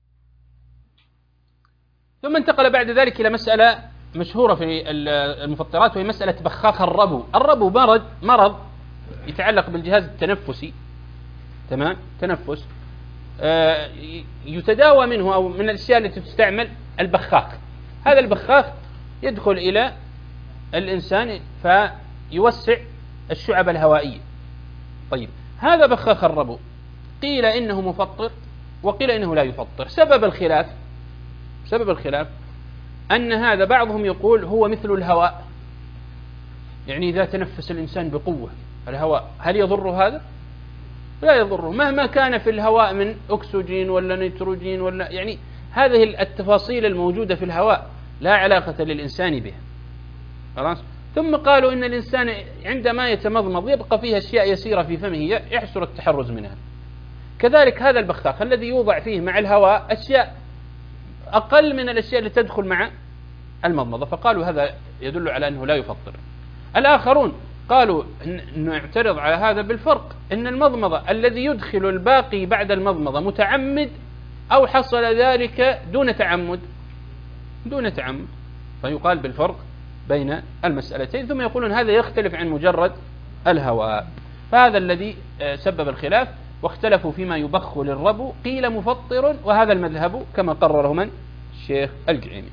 ثم انتقل بعد ذلك إلى مسألة مشهورة في المفطرات، وهي مسألة بخاخ الربو. الربو مرض مرض يتعلق بالجهاز التنفسي، تمام، تنفس، آه يتداوى منه أو من الأشياء التي تستعمل البخاخ. هذا البخاخ يدخل إلى الإنسان فيوسع الشعب الهوائية. طيب هذا بخاخ الربو قيل إنه مفطر وقيل إنه لا يفطر. سبب الخلاف سبب الخلاف أن هذا بعضهم يقول هو مثل الهواء، يعني إذا تنفس الإنسان بقوة الهواء هل يضر هذا؟ لا يضره، مهما كان في الهواء من أكسجين ولا نيتروجين ولا، يعني هذه التفاصيل الموجودة في الهواء لا علاقة للإنسان بها. خلاص. ثم قالوا إن الإنسان عندما يتمضمض يبقى فيها أشياء يسيرة في فمه يحسر التحرز منها. كذلك هذا البخاخ الذي يوضع فيه مع الهواء أشياء أقل من الأشياء التي تدخل مع المضمضة، فقالوا هذا يدل على أنه لا يفطر. الآخرون قالوا نعترض على هذا بالفرق، إن المضمضة الذي يدخل الباقي بعد المضمضة متعمد أو حصل ذلك دون تعمد دون تعمد فيقال بالفرق بين المسألتين. ثم يقولون هذا يختلف عن مجرد الهواء. فهذا الذي سبب الخلاف، واختلفوا فيما يبخ للربو. قيل مفطر، وهذا المذهب كما قرره من؟ الشيخ الجعيمي.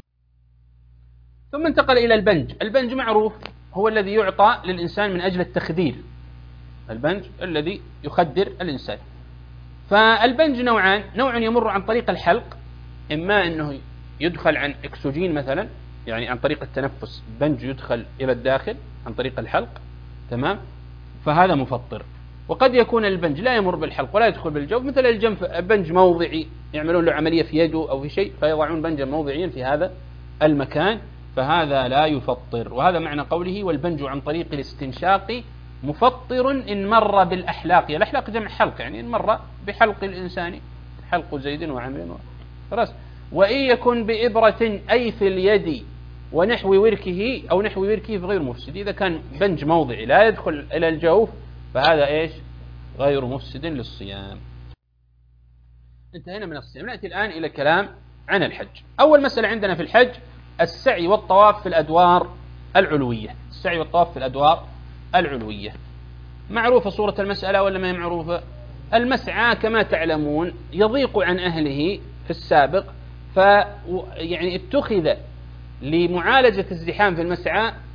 ثم انتقل إلى البنج. البنج معروف هو الذي يعطى للإنسان من أجل التخدير. البنج الذي يخدر الإنسان. فالبنج نوعان، نوع يمر عن طريق الحلق، إما أنه يدخل عن أكسجين مثلا، يعني عن طريق التنفس بنج يدخل إلى الداخل عن طريق الحلق، تمام، فهذا مفطر. وقد يكون البنج لا يمر بالحلق ولا يدخل بالجوف، مثل الجنف بنج موضعي يعملون له عملية في يده أو في شيء فيضعون بنجا موضعيا في هذا المكان، فهذا لا يفطر. وهذا معنى قوله والبنج عن طريق الاستنشاق مفطر إن مر بالأحلاق. الأحلاق جمع حلق، يعني إن مر بحلق الإنسان، حلق زيد وعمر خلاص. وإن يكن بإبرة أي في اليد ونحو وركه أو نحو وركه فغير مفسد. إذا كان بنج موضعي لا يدخل إلى الجوف فهذا إيش؟ غير مفسد للصيام. انتهينا من الصيام. نأتي الآن إلى كلام عن الحج. أول مسألة عندنا في الحج السعي والطواف في الأدوار العلوية. السعي والطواف في الأدوار العلوية معروفة صورة المسألة ولا ما هي معروفة؟ المسعى كما تعلمون يضيق عن أهله في السابق، ف يعني اتخذ لمعالجة الزحام في المسعى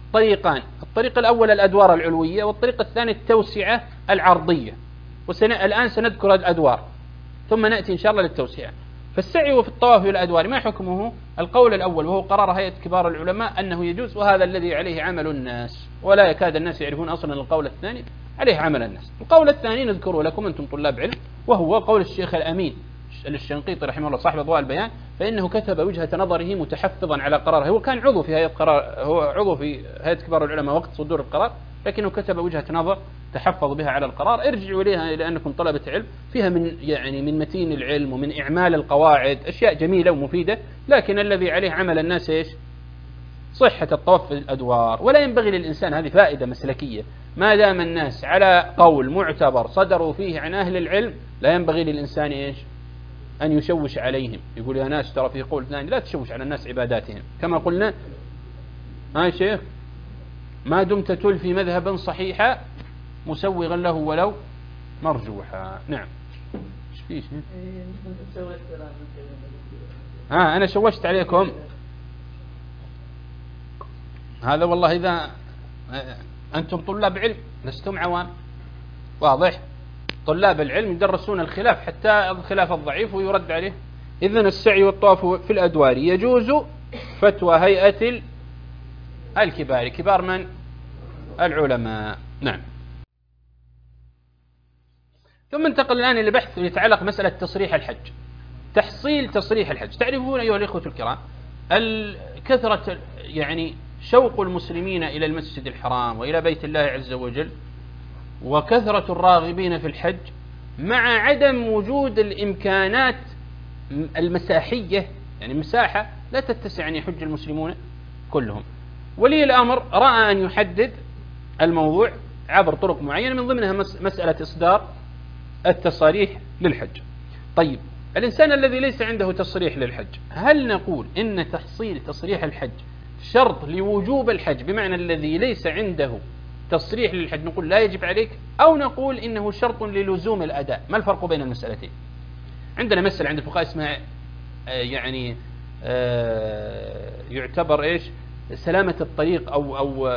طريقان، الطريق الأول الأدوار العلوية، والطريق الثاني التوسعة العرضية، والآن سنذكر الأدوار ثم نأتي إن شاء الله للتوسعة. فالسعي في الطواف والأدوار ما حكمه؟ القول الأول وهو قرار هيئة كبار العلماء أنه يجوز، وهذا الذي عليه عمل الناس، ولا يكاد الناس يعرفون أصلا القول الثاني عليه عمل الناس. القول الثاني نذكره لكم أنتم طلاب علم، وهو قول الشيخ الأمين الشنقيطي رحمه الله صاحب أضواء البيان، فإنه كتب وجهة نظره متحفظا على قراره. هو كان عضو في هيئة قرار، هو عضو في هيئة كبار العلماء وقت صدور القرار، لكنه كتب وجهة نظر تحفظ بها على القرار. ارجعوا إليها لأنكم طلبة علم، فيها من يعني من متين العلم ومن إعمال القواعد أشياء جميلة ومفيدة، لكن الذي عليه عمل الناس إيش؟ صحة الطواف في الأدوار. ولا ينبغي للإنسان، هذه فائدة مسلكية، ما دام الناس على قول معتبر صدروا فيه عن أهل العلم، لا ينبغي للإنسان إيش؟ أن يشوش عليهم، يقول يا ناس ترى في قول ثاني، لا تشوش على الناس عباداتهم. كما قلنا ها شيخ، ما دمت تلفي مذهبا صحيحا مسوغا له ولو مرجوحا. نعم. ايش فيش؟ ها أنا شوشت عليكم هذا والله، إذا أنتم طلاب علم لستم عوام، واضح؟ طلاب العلم يدرسون الخلاف حتى الخلاف الضعيف ويرد عليه. إذن السعي والطواف في الأدوار يجوز، فتوى هيئة الكبار، كبار من؟ العلماء. نعم. ثم انتقل الآن إلى بحث يتعلق مسألة تصريح الحج، تحصيل تصريح الحج. تعرفون أيها الإخوة الكرام كثرة يعني شوق المسلمين إلى المسجد الحرام وإلى بيت الله عز وجل، وكثرة الراغبين في الحج، مع عدم وجود الإمكانات المساحية، يعني مساحة لا تتسع أن يحج المسلمون كلهم. ولي الأمر رأى أن يحدد الموضوع عبر طرق معينة، من ضمنها مسألة إصدار التصاريح للحج. طيب الإنسان الذي ليس عنده تصريح للحج، هل نقول إن تحصيل تصريح الحج شرط لوجوب الحج، بمعنى الذي ليس عنده تصريح للحج نقول لا يجب عليك، أو نقول إنه شرط للزوم الأداء؟ ما الفرق بين المسألتين؟ عندنا مسألة عند الفقهاء اسمها يعني يعتبر إيش؟ سلامة الطريق، أو أو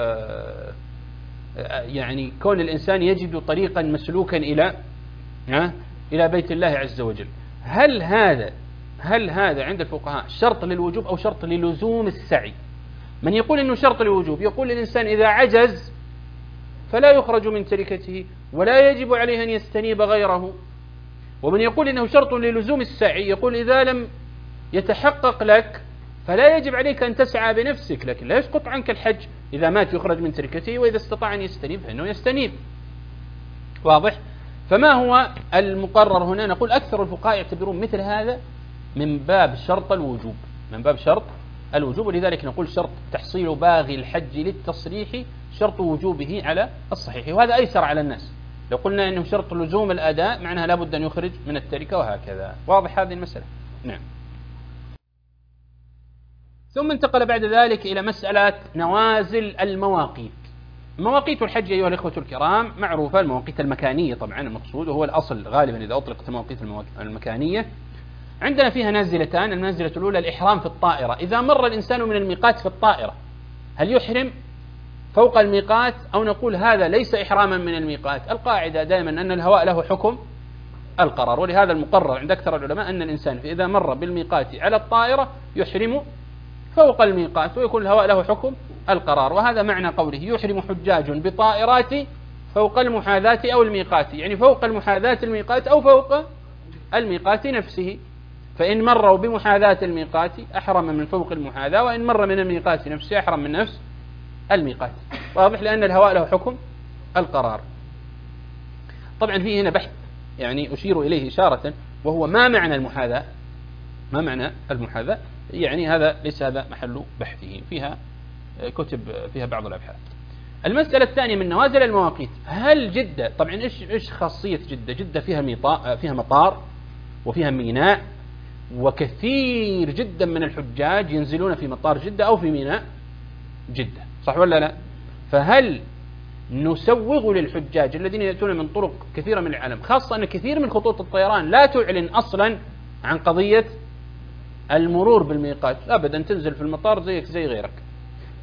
يعني كون الإنسان يجد طريقا مسلوكا إلى إلى بيت الله عز وجل. هل هذا هل هذا عند الفقهاء شرط للوجوب أو شرط للزوم السعي؟ من يقول إنه شرط للوجوب يقول الإنسان إذا عجز فلا يخرج من تركته ولا يجب عليه أن يستنيب غيره. ومن يقول إنه شرط للزوم السعي يقول إذا لم يتحقق لك فلا يجب عليك أن تسعى بنفسك، لكن لا يسقط عنك الحج. إذا مات يخرج من تركته، وإذا استطاع أن يستنيب فإنه يستنيب. واضح؟ فما هو المقرر هنا؟ نقول أكثر الفقهاء يعتبرون مثل هذا من باب شرط الوجوب، من باب شرط الوجوب، ولذلك نقول شرط تحصيل باغي الحج للتصريح شرط وجوبه على الصحيح، وهذا أيسر على الناس. لو قلنا أنه شرط لزوم الأداء معناها لابد أن يخرج من التركة، وهكذا. واضح هذه المسألة؟ نعم. ثم انتقل بعد ذلك إلى مسألة نوازل المواقيت. مواقيت الحج أيها الإخوة الكرام معروفة، المواقيت المكانية طبعا المقصود، وهو الأصل غالبا إذا أطلقت المواقيت المكانية. عندنا فيها نازلتان، المنزلة الأولى الإحرام في الطائرة. إذا مر الإنسان من الميقات في الطائرة هل يحرم فوق الميقات، أو نقول هذا ليس إحراما من الميقات؟ القاعدة دائما أن الهواء له حكم القرار، ولهذا المقرر عند أكثر العلماء أن الإنسان إذا مر بالميقات على الطائرة يحرم فوق الميقات، ويكون الهواء له حكم القرار. وهذا معنى قوله يحرم حجاج بطائرات فوق المحاذاة أو الميقات، يعني فوق المحاذاة الميقات أو فوق الميقات نفسه. فإن مروا بمحاذاة الميقات أحرم من فوق المحاذاة، وإن مر من الميقات نفسه أحرم من نفس الميقات. واضح؟ لأن الهواء له حكم القرار. طبعا فيه هنا بحث يعني أشير إليه إشارة، وهو ما معنى المحاذاة؟ ما معنى المحاذاة؟ يعني هذا ليس هذا محل بحثه، فيها كتب فيها بعض الأبحاث. المسألة الثانية من نوازل المواقيت، هل جدة، طبعا إيش إيش خاصية جدة؟ جدة فيها ميطاء، فيها مطار وفيها ميناء، وكثير جدا من الحجاج ينزلون في مطار جدة أو في ميناء جدة، صح ولا لا؟ فهل نسوغ للحجاج الذين يأتون من طرق كثيرة من العالم، خاصة أن كثير من خطوط الطيران لا تعلن أصلا عن قضية المرور بالميقات أبدا، تنزل في المطار زيك زي غيرك،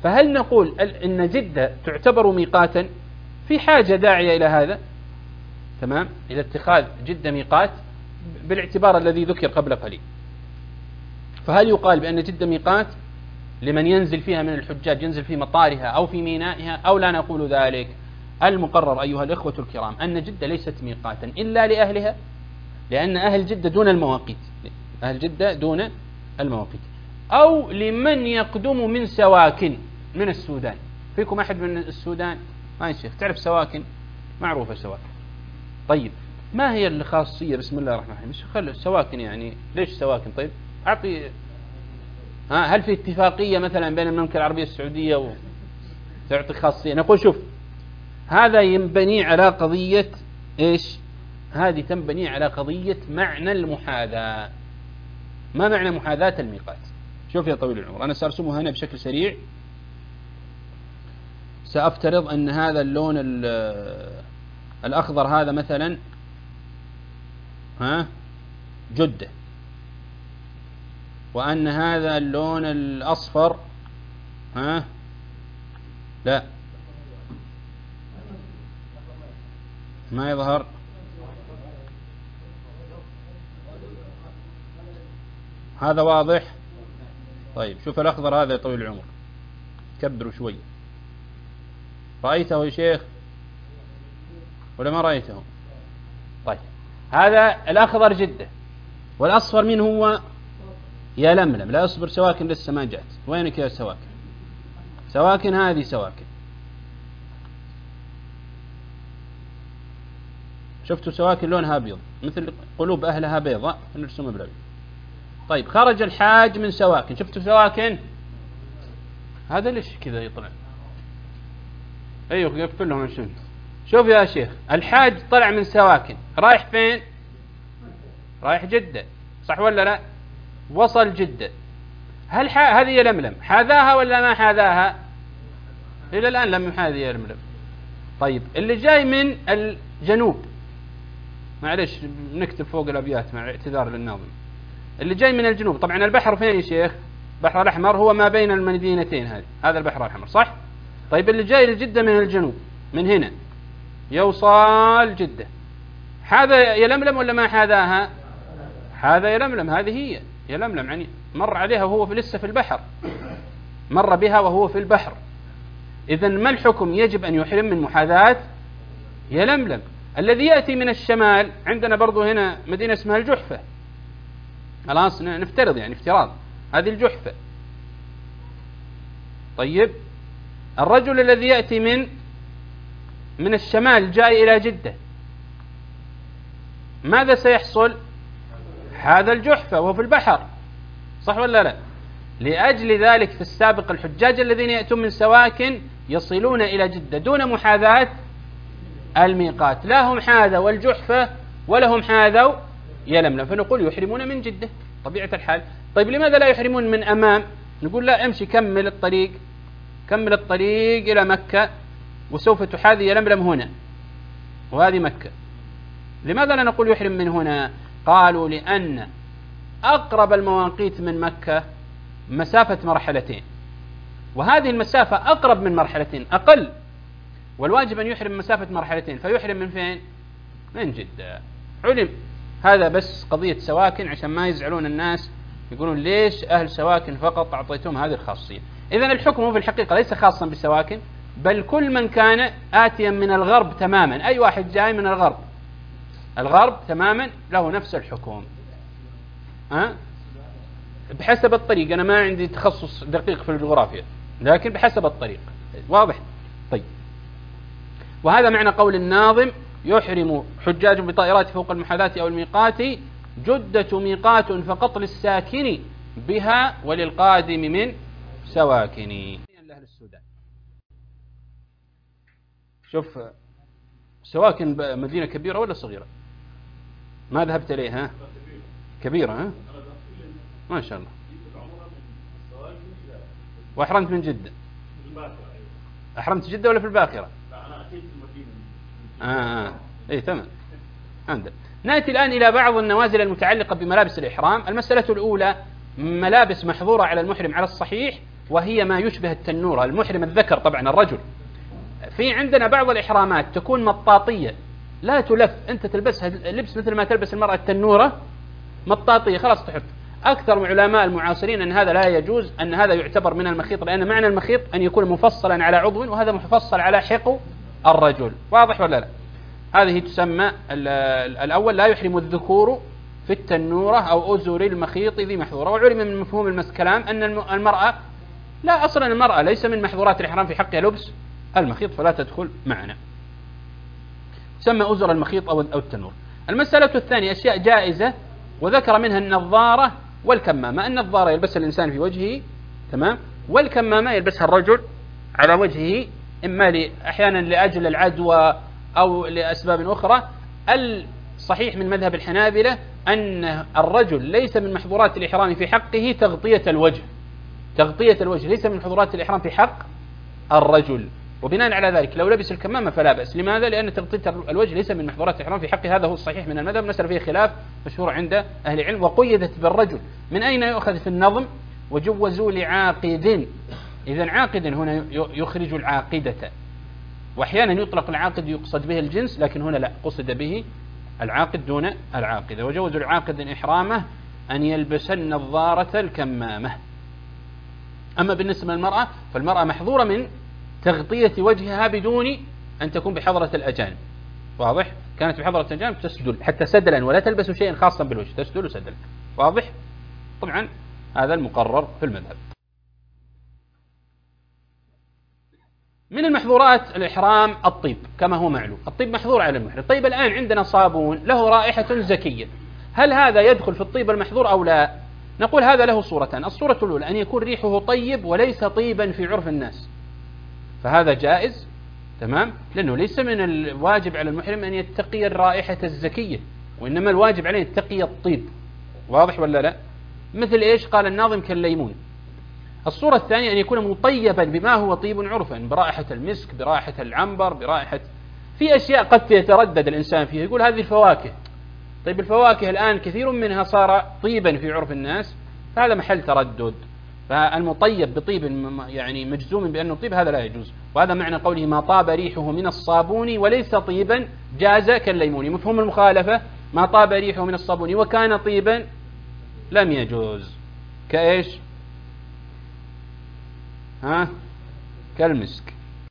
فهل نقول إن جدة تعتبر ميقاتا؟ في حاجة داعية إلى هذا، تمام، إلى اتخاذ جدة ميقات بالاعتبار الذي ذكر قبل قليل. فهل يقال بأن جدة ميقات لمن ينزل فيها من الحجاج، ينزل في مطارها أو في مينائها، أو لا نقول ذلك؟ المقرر أيها الإخوة الكرام أن جدة ليست ميقاتا إلا لأهلها، لأن أهل جدة دون المواقيت، أهل جدة دون المواقيت، أو لمن يقدم من سواكن من السودان. فيكم أحد من السودان؟ ما يا شيخ تعرف سواكن؟ معروفة سواكن. طيب ما هي الخاصية؟ بسم الله الرحمن الرحيم. خلوا سواكن يعني ليش سواكن؟ طيب أعطي. ها هل في اتفاقية مثلا بين المملكة العربية السعودية وتعطي خاصية؟ نقول شوف، هذا ينبني على قضية إيش؟ هذه تنبني على قضية معنى المحاذاة. ما معنى محاذاة الميقات؟ شوف يا طويل العمر، أنا سأرسمها هنا بشكل سريع. سأفترض أن هذا اللون الأخضر هذا مثلا ها جدة، وأن هذا اللون الأصفر ها لا ما يظهر، هذا واضح. طيب شوف الأخضر هذا يا طويل العمر، كبروا شوي. رأيته يا شيخ ولا ما رأيته؟ طيب هذا الأخضر جدة، والأصفر من هو؟ يا لملم. لا أصبر، سواكن لسه ما جات. وينك يا سواكن؟ سواكن هذه سواكن. شفتوا سواكن لونها أبيض مثل قلوب أهلها بيضاء، نرسمها بالأبيض. طيب خرج الحاج من سواكن، شفتوا سواكن؟ هذا ليش كذا يطلع؟ أيوه يقفل لهم عشان. شوف يا شيخ، الحاج طلع من سواكن، رايح فين؟ رايح جدة، صح ولا لا؟ وصل جدة. هل ح... هذه يا لملم حاذاها ولا ما حاذاها؟ إلى الآن لم يحاذي يا لملم. طيب اللي جاي من الجنوب، معلش نكتب فوق الأبيات مع اعتذار للناظم، اللي جاي من الجنوب، طبعا البحر فين يا شيخ؟ البحر الأحمر هو ما بين المدينتين هذه، هذا البحر الأحمر صح؟ طيب اللي جاي لجدة من الجنوب، من هنا يوصل جدة، هذا يلملم ولا ما حاذاها؟ هذا يلملم، هذه هي يلملم، يعني مر عليها وهو في لسه في البحر، مر بها وهو في البحر. إذن ما الحكم؟ يجب أن يحرم من محاذاة يلملم. الذي يأتي من الشمال، عندنا برضو هنا مدينة اسمها الجحفة، خلاص نفترض يعني افتراض هذه الجحفة. طيب الرجل الذي يأتي من من الشمال جاي إلى جدة، ماذا سيحصل؟ هذا الجحفة وهو في البحر، صح ولا لا؟ لأجل ذلك في السابق الحجاج الذين يأتون من سواكن يصلون إلى جدة دون محاذاة الميقات، لا هم حاذوا الجحفة ولا هم حاذوا يلملم، فنقول يحرمون من جدة طبيعة الحال. طيب لماذا لا يحرمون من أمام؟ نقول لا، امشي كمل الطريق، كمل الطريق إلى مكة وسوف تحاذي يلملم هنا، وهذه مكة. لماذا لا نقول يحرم من هنا؟ قالوا لأن أقرب المواقيت من مكة مسافة مرحلتين، وهذه المسافة أقرب من مرحلتين أقل، والواجب أن يحرم مسافة مرحلتين، فيحرم من فين؟ من جدة. علم هذا، بس قضية سواكن عشان ما يزعلون الناس يقولون ليش أهل سواكن فقط أعطيتهم هذه الخاصية. إذن الحكم في الحقيقة ليس خاصا بسواكن، بل كل من كان آتيا من الغرب تماما، أي واحد جاي من الغرب الغرب تماما له نفس الحكم. أه؟ بحسب الطريق، أنا ما عندي تخصص دقيق في الجغرافيا، لكن بحسب الطريق. واضح؟ طيب، وهذا معنى قول الناظم: يحرم حجاج بطائرات فوق المحاذاة أو الميقات، جدة ميقات فقط للساكن بها وللقادم من سواكن. لأهل السودان، شوف سواكن مدينة كبيرة ولا صغيرة؟ ما ذهبت إليها؟ كبيرة ها؟ ما شاء الله. وأحرمت من جدة؟ أحرمت جدة ولا في الباخرة؟ لا أنا أتيت المدينة. آه آه إيه تمام. عندك. نأتي الآن إلى بعض النوازل المتعلقة بملابس الإحرام. المسألة الأولى: ملابس محظورة على المحرم على الصحيح وهي ما يشبه التنورة. المحرم الذكر طبعا الرجل، في عندنا بعض الإحرامات تكون مطاطية لا تلف، أنت تلبسها لبس مثل ما تلبس المرأة التنورة مطاطية خلاص تحط. أكثر من علماء المعاصرين أن هذا لا يجوز، أن هذا يعتبر من المخيط، لأن معنى المخيط أن يكون مفصلا على عضو، وهذا مفصل على حقو الرجل. واضح ولا لا؟ هذه تسمى الأول لا يحرم الذكور في التنورة أو أزر المخيط ذي محظورة. وعلم من مفهوم الكلام أن المرأة لا، أصلا المرأة ليس من محظورات الإحرام في حقها لبس المخيط، فلا تدخل معنا. تسمى أزر المخيط أو التنور. المسألة الثانية أشياء جائزة، وذكر منها النظارة والكمامة. النظارة يلبسها الإنسان في وجهه، تمام، والكمامة يلبسها الرجل على وجهه، إما أحيانا لأجل العدوى أو لأسباب أخرى. الصحيح من مذهب الحنابلة أن الرجل ليس من محظورات الإحرام في حقه تغطية الوجه، تغطية الوجه ليس من محظورات الإحرام في حق الرجل، وبناء على ذلك لو لبس الكمامة فلا بأس. لماذا؟ لأن تغطية الوجه ليس من محظورات الإحرام في حقه، هذا هو الصحيح من المذهب. مسألة فيه خلاف مشهور عند أهل العلم. وقيدت بالرجل، من أين يؤخذ في النظم؟ وجوزوا لعاقد. إذن عاقد هنا يخرج العاقدة، وأحيانا يطلق العاقد يقصد به الجنس، لكن هنا لا، قصد به العاقد دون العاقدة. وجوز العاقد إحرامه أن يلبس النظارة الكمامة. أما بالنسبة للمرأة فالمرأة محظورة من تغطية وجهها بدون أن تكون بحضرة الأجانب. واضح؟ كانت بحضرة الأجانب تسدل حتى سدلا، ولا تلبس شيئا خاصا بالوجه، تسدل سدلا. واضح؟ طبعا هذا المقرر في المذهب. من المحظورات الإحرام الطيب كما هو معلوم، الطيب محظور على المحرم. طيب الآن عندنا صابون له رائحة زكية، هل هذا يدخل في الطيب المحظور أو لا؟ نقول هذا له صورتان. الصورة الأولى أن يكون ريحه طيب وليس طيبا في عرف الناس، فهذا جائز، تمام، لأنه ليس من الواجب على المحرم أن يتقي الرائحة الزكية، وإنما الواجب عليه يتقي الطيب. واضح ولا لا؟ مثل إيش؟ قال الناظم كالليمون. الصورة الثانية أن يكون مطيبا بما هو طيب عرفا، برائحة المسك، برائحة العنبر، برائحة، في أشياء قد يتردد الإنسان فيها، يقول هذه الفواكه. طيب الفواكه الآن كثير منها صار طيبا في عرف الناس، فهذا محل تردد. فالمطيب بطيب يعني مجزوم بأنه طيب هذا لا يجوز. وهذا معنى قوله ما طاب ريحه من الصابون وليس طيبا جاز كالليمون. مفهوم المخالفة ما طاب ريحه من الصابون وكان طيبا لم يجوز. كإيش؟ ها؟ كالمسك.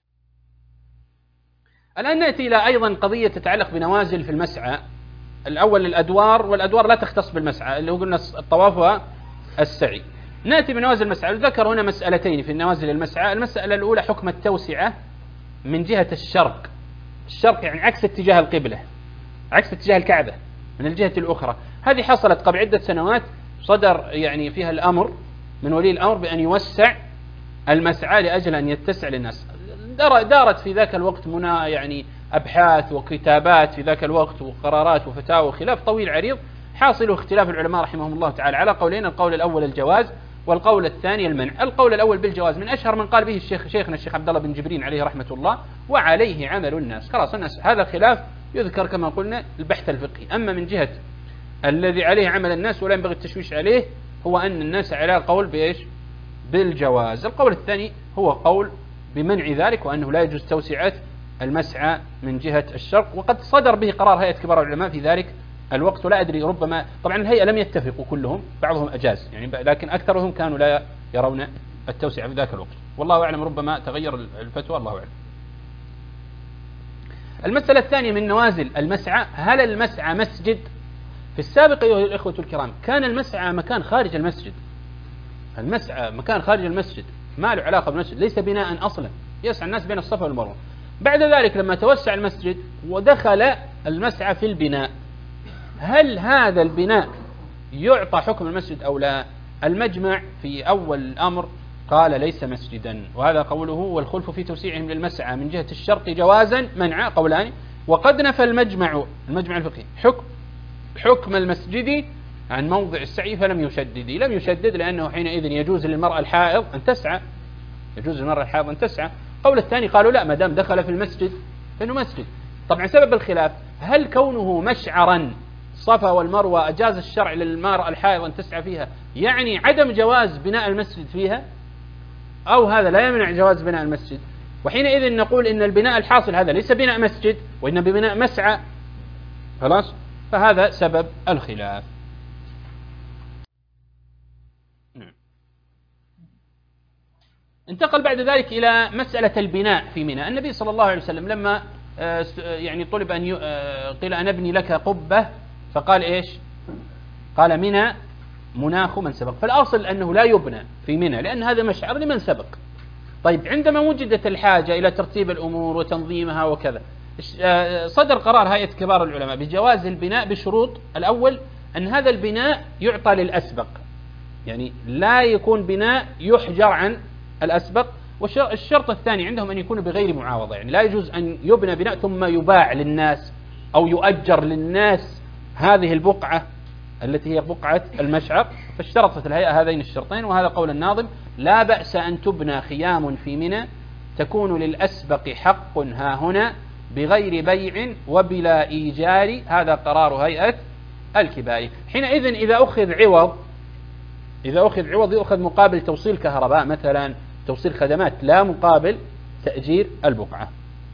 الآن نأتي إلى أيضا قضية تتعلق بنوازل في المسعى. الأول الأدوار، والأدوار لا تختص بالمسعى اللي هو قلنا الطواف والسعي. نأتي بنوازل المسعى. ذكر هنا مسألتين في النوازل المسعى. المسألة الأولى حكم التوسعة من جهة الشرق. الشرق يعني عكس اتجاه القبلة، عكس اتجاه الكعبة من الجهة الأخرى. هذه حصلت قبل عدة سنوات، صدر يعني فيها الأمر من ولي الأمر بأن يوسع المسعى لأجل أن يتسع للناس. دارت في ذاك الوقت منا يعني أبحاث وكتابات في ذاك الوقت وقرارات وفتاوى وخلاف طويل عريض. حاصل اختلاف العلماء رحمهم الله تعالى على قولين، القول الأول الجواز والقول الثاني المنع. القول الأول بالجواز من أشهر من قال به الشيخ شيخنا الشيخ عبد الله بن جبرين عليه رحمة الله، وعليه عمل الناس. خلاص الناس هذا خلاف يذكر كما قلنا البحث الفقهي. أما من جهة الذي عليه عمل الناس ولا ينبغي التشويش عليه هو أن الناس على القول بإيش؟ بالجواز. القول الثاني هو قول بمنع ذلك، وأنه لا يجوز توسعة المسعى من جهة الشرق، وقد صدر به قرار هيئة كبار العلماء في ذلك الوقت. ولا أدري ربما طبعا الهيئة لم يتفقوا كلهم، بعضهم أجاز يعني، لكن أكثرهم كانوا لا يرون التوسعة في ذاك الوقت. والله أعلم، ربما تغير الفتوى، الله أعلم. المسألة الثانية من نوازل المسعى، هل المسعى مسجد؟ في السابق أيها الإخوة الكرام كان المسعى مكان خارج المسجد. المسعى مكان خارج المسجد ما له علاقة بالمسجد، ليس بناء أصلا يسعى الناس بين الصفا والمروة. بعد ذلك لما توسع المسجد ودخل المسعى في البناء، هل هذا البناء يعطى حكم المسجد أو لا؟ المجمع في أول الأمر قال ليس مسجدا، وهذا قوله والخلف في توسيعهم للمسعى من جهة الشرق جوازا منع قولان. وقد نفى المجمع المجمع الفقهي حكم حكم المسجد عن موضع السعي فلم يشدد. لم يشدد لأنه حينئذ يجوز للمرأة الحائض أن تسعى، يجوز للمرأة الحائض أن تسعى. قول الثاني قالوا لا، ما دام دخل في المسجد فإنه مسجد. طبعا سبب الخلاف هل كونه مشعرا صفا والمروة أجاز الشرع للمرأة الحائض أن تسعى فيها يعني عدم جواز بناء المسجد فيها، أو هذا لا يمنع جواز بناء المسجد، وحينئذ نقول إن البناء الحاصل هذا ليس بناء مسجد وإنما بناء مسعى. خلاص، فهذا سبب الخلاف. انتقل بعد ذلك إلى مسألة البناء في منى. النبي صلى الله عليه وسلم لما يعني طلب أن قيل أن أبني لك قبة فقال إيش؟ قال منى مناخ من سبق. فالأصل أنه لا يبنى في منى لأن هذا مشعر لمن سبق. طيب عندما وجدت الحاجة إلى ترتيب الأمور وتنظيمها وكذا، صدر قرار هيئة كبار العلماء بجواز البناء بشروط. الأول أن هذا البناء يعطى للأسبق، يعني لا يكون بناء يحجر عن الأسبق. والشرط الثاني عندهم أن يكون بغير معاوضة، يعني لا يجوز أن يبنى بناء ثم يباع للناس أو يؤجر للناس هذه البقعة التي هي بقعة المشعر. فاشترطت الهيئة هذين الشرطين، وهذا قول الناظم: لا بأس أن تبنى خيام في منى تكون للأسبق حق ها هنا بغير بيع وبلا إيجار، هذا قرار هيئة الكبار. حينئذ إذا أخذ عوض إذا أخذ عوض يؤخذ مقابل توصيل كهرباء مثلا، توصيل خدمات، لا مقابل تأجير البقعة.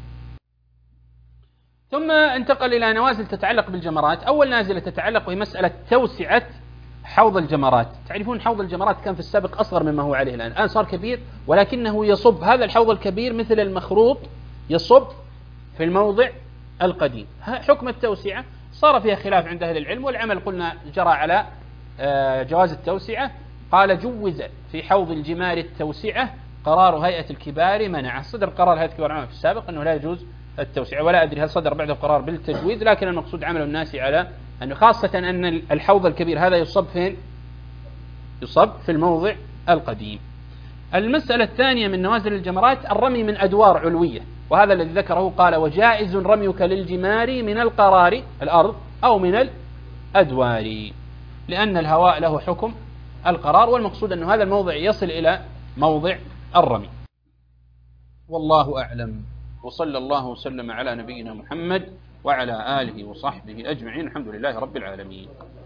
ثم انتقل إلى نوازل تتعلق بالجمرات. أول نازلة تتعلق بمسألة توسعة حوض الجمرات. تعرفون حوض الجمرات كان في السابق أصغر مما هو عليه الآن، الآن صار كبير، ولكنه يصب هذا الحوض الكبير مثل المخروط يصب في الموضع القديم. حكم التوسعة صار فيها خلاف عند أهل العلم، والعمل قلنا جرى على جواز التوسعة. قال: جوز في حوض الجمار التوسعة، قرار هيئة الكبار منعه. صدر قرار هيئة الكبار منعه في السابق أنه لا يجوز التوسعة، ولا أدري هل صدر بعده قرار بالتجويز، لكن المقصود عمل الناس على أنه خاصة أن الحوض الكبير هذا يصب فين؟ يصب في الموضع القديم. المسألة الثانية من نوازل الجمرات الرمي من أدوار علوية، وهذا الذي ذكره. قال: وجائز رميك للجمار من القرار الأرض أو من الأدوار، لأن الهواء له حكم القرار، والمقصود أن هذا الموضع يصل إلى موضع الرمي. والله أعلم، وصلى الله وسلم على نبينا محمد وعلى آله وصحبه أجمعين. الحمد لله رب العالمين.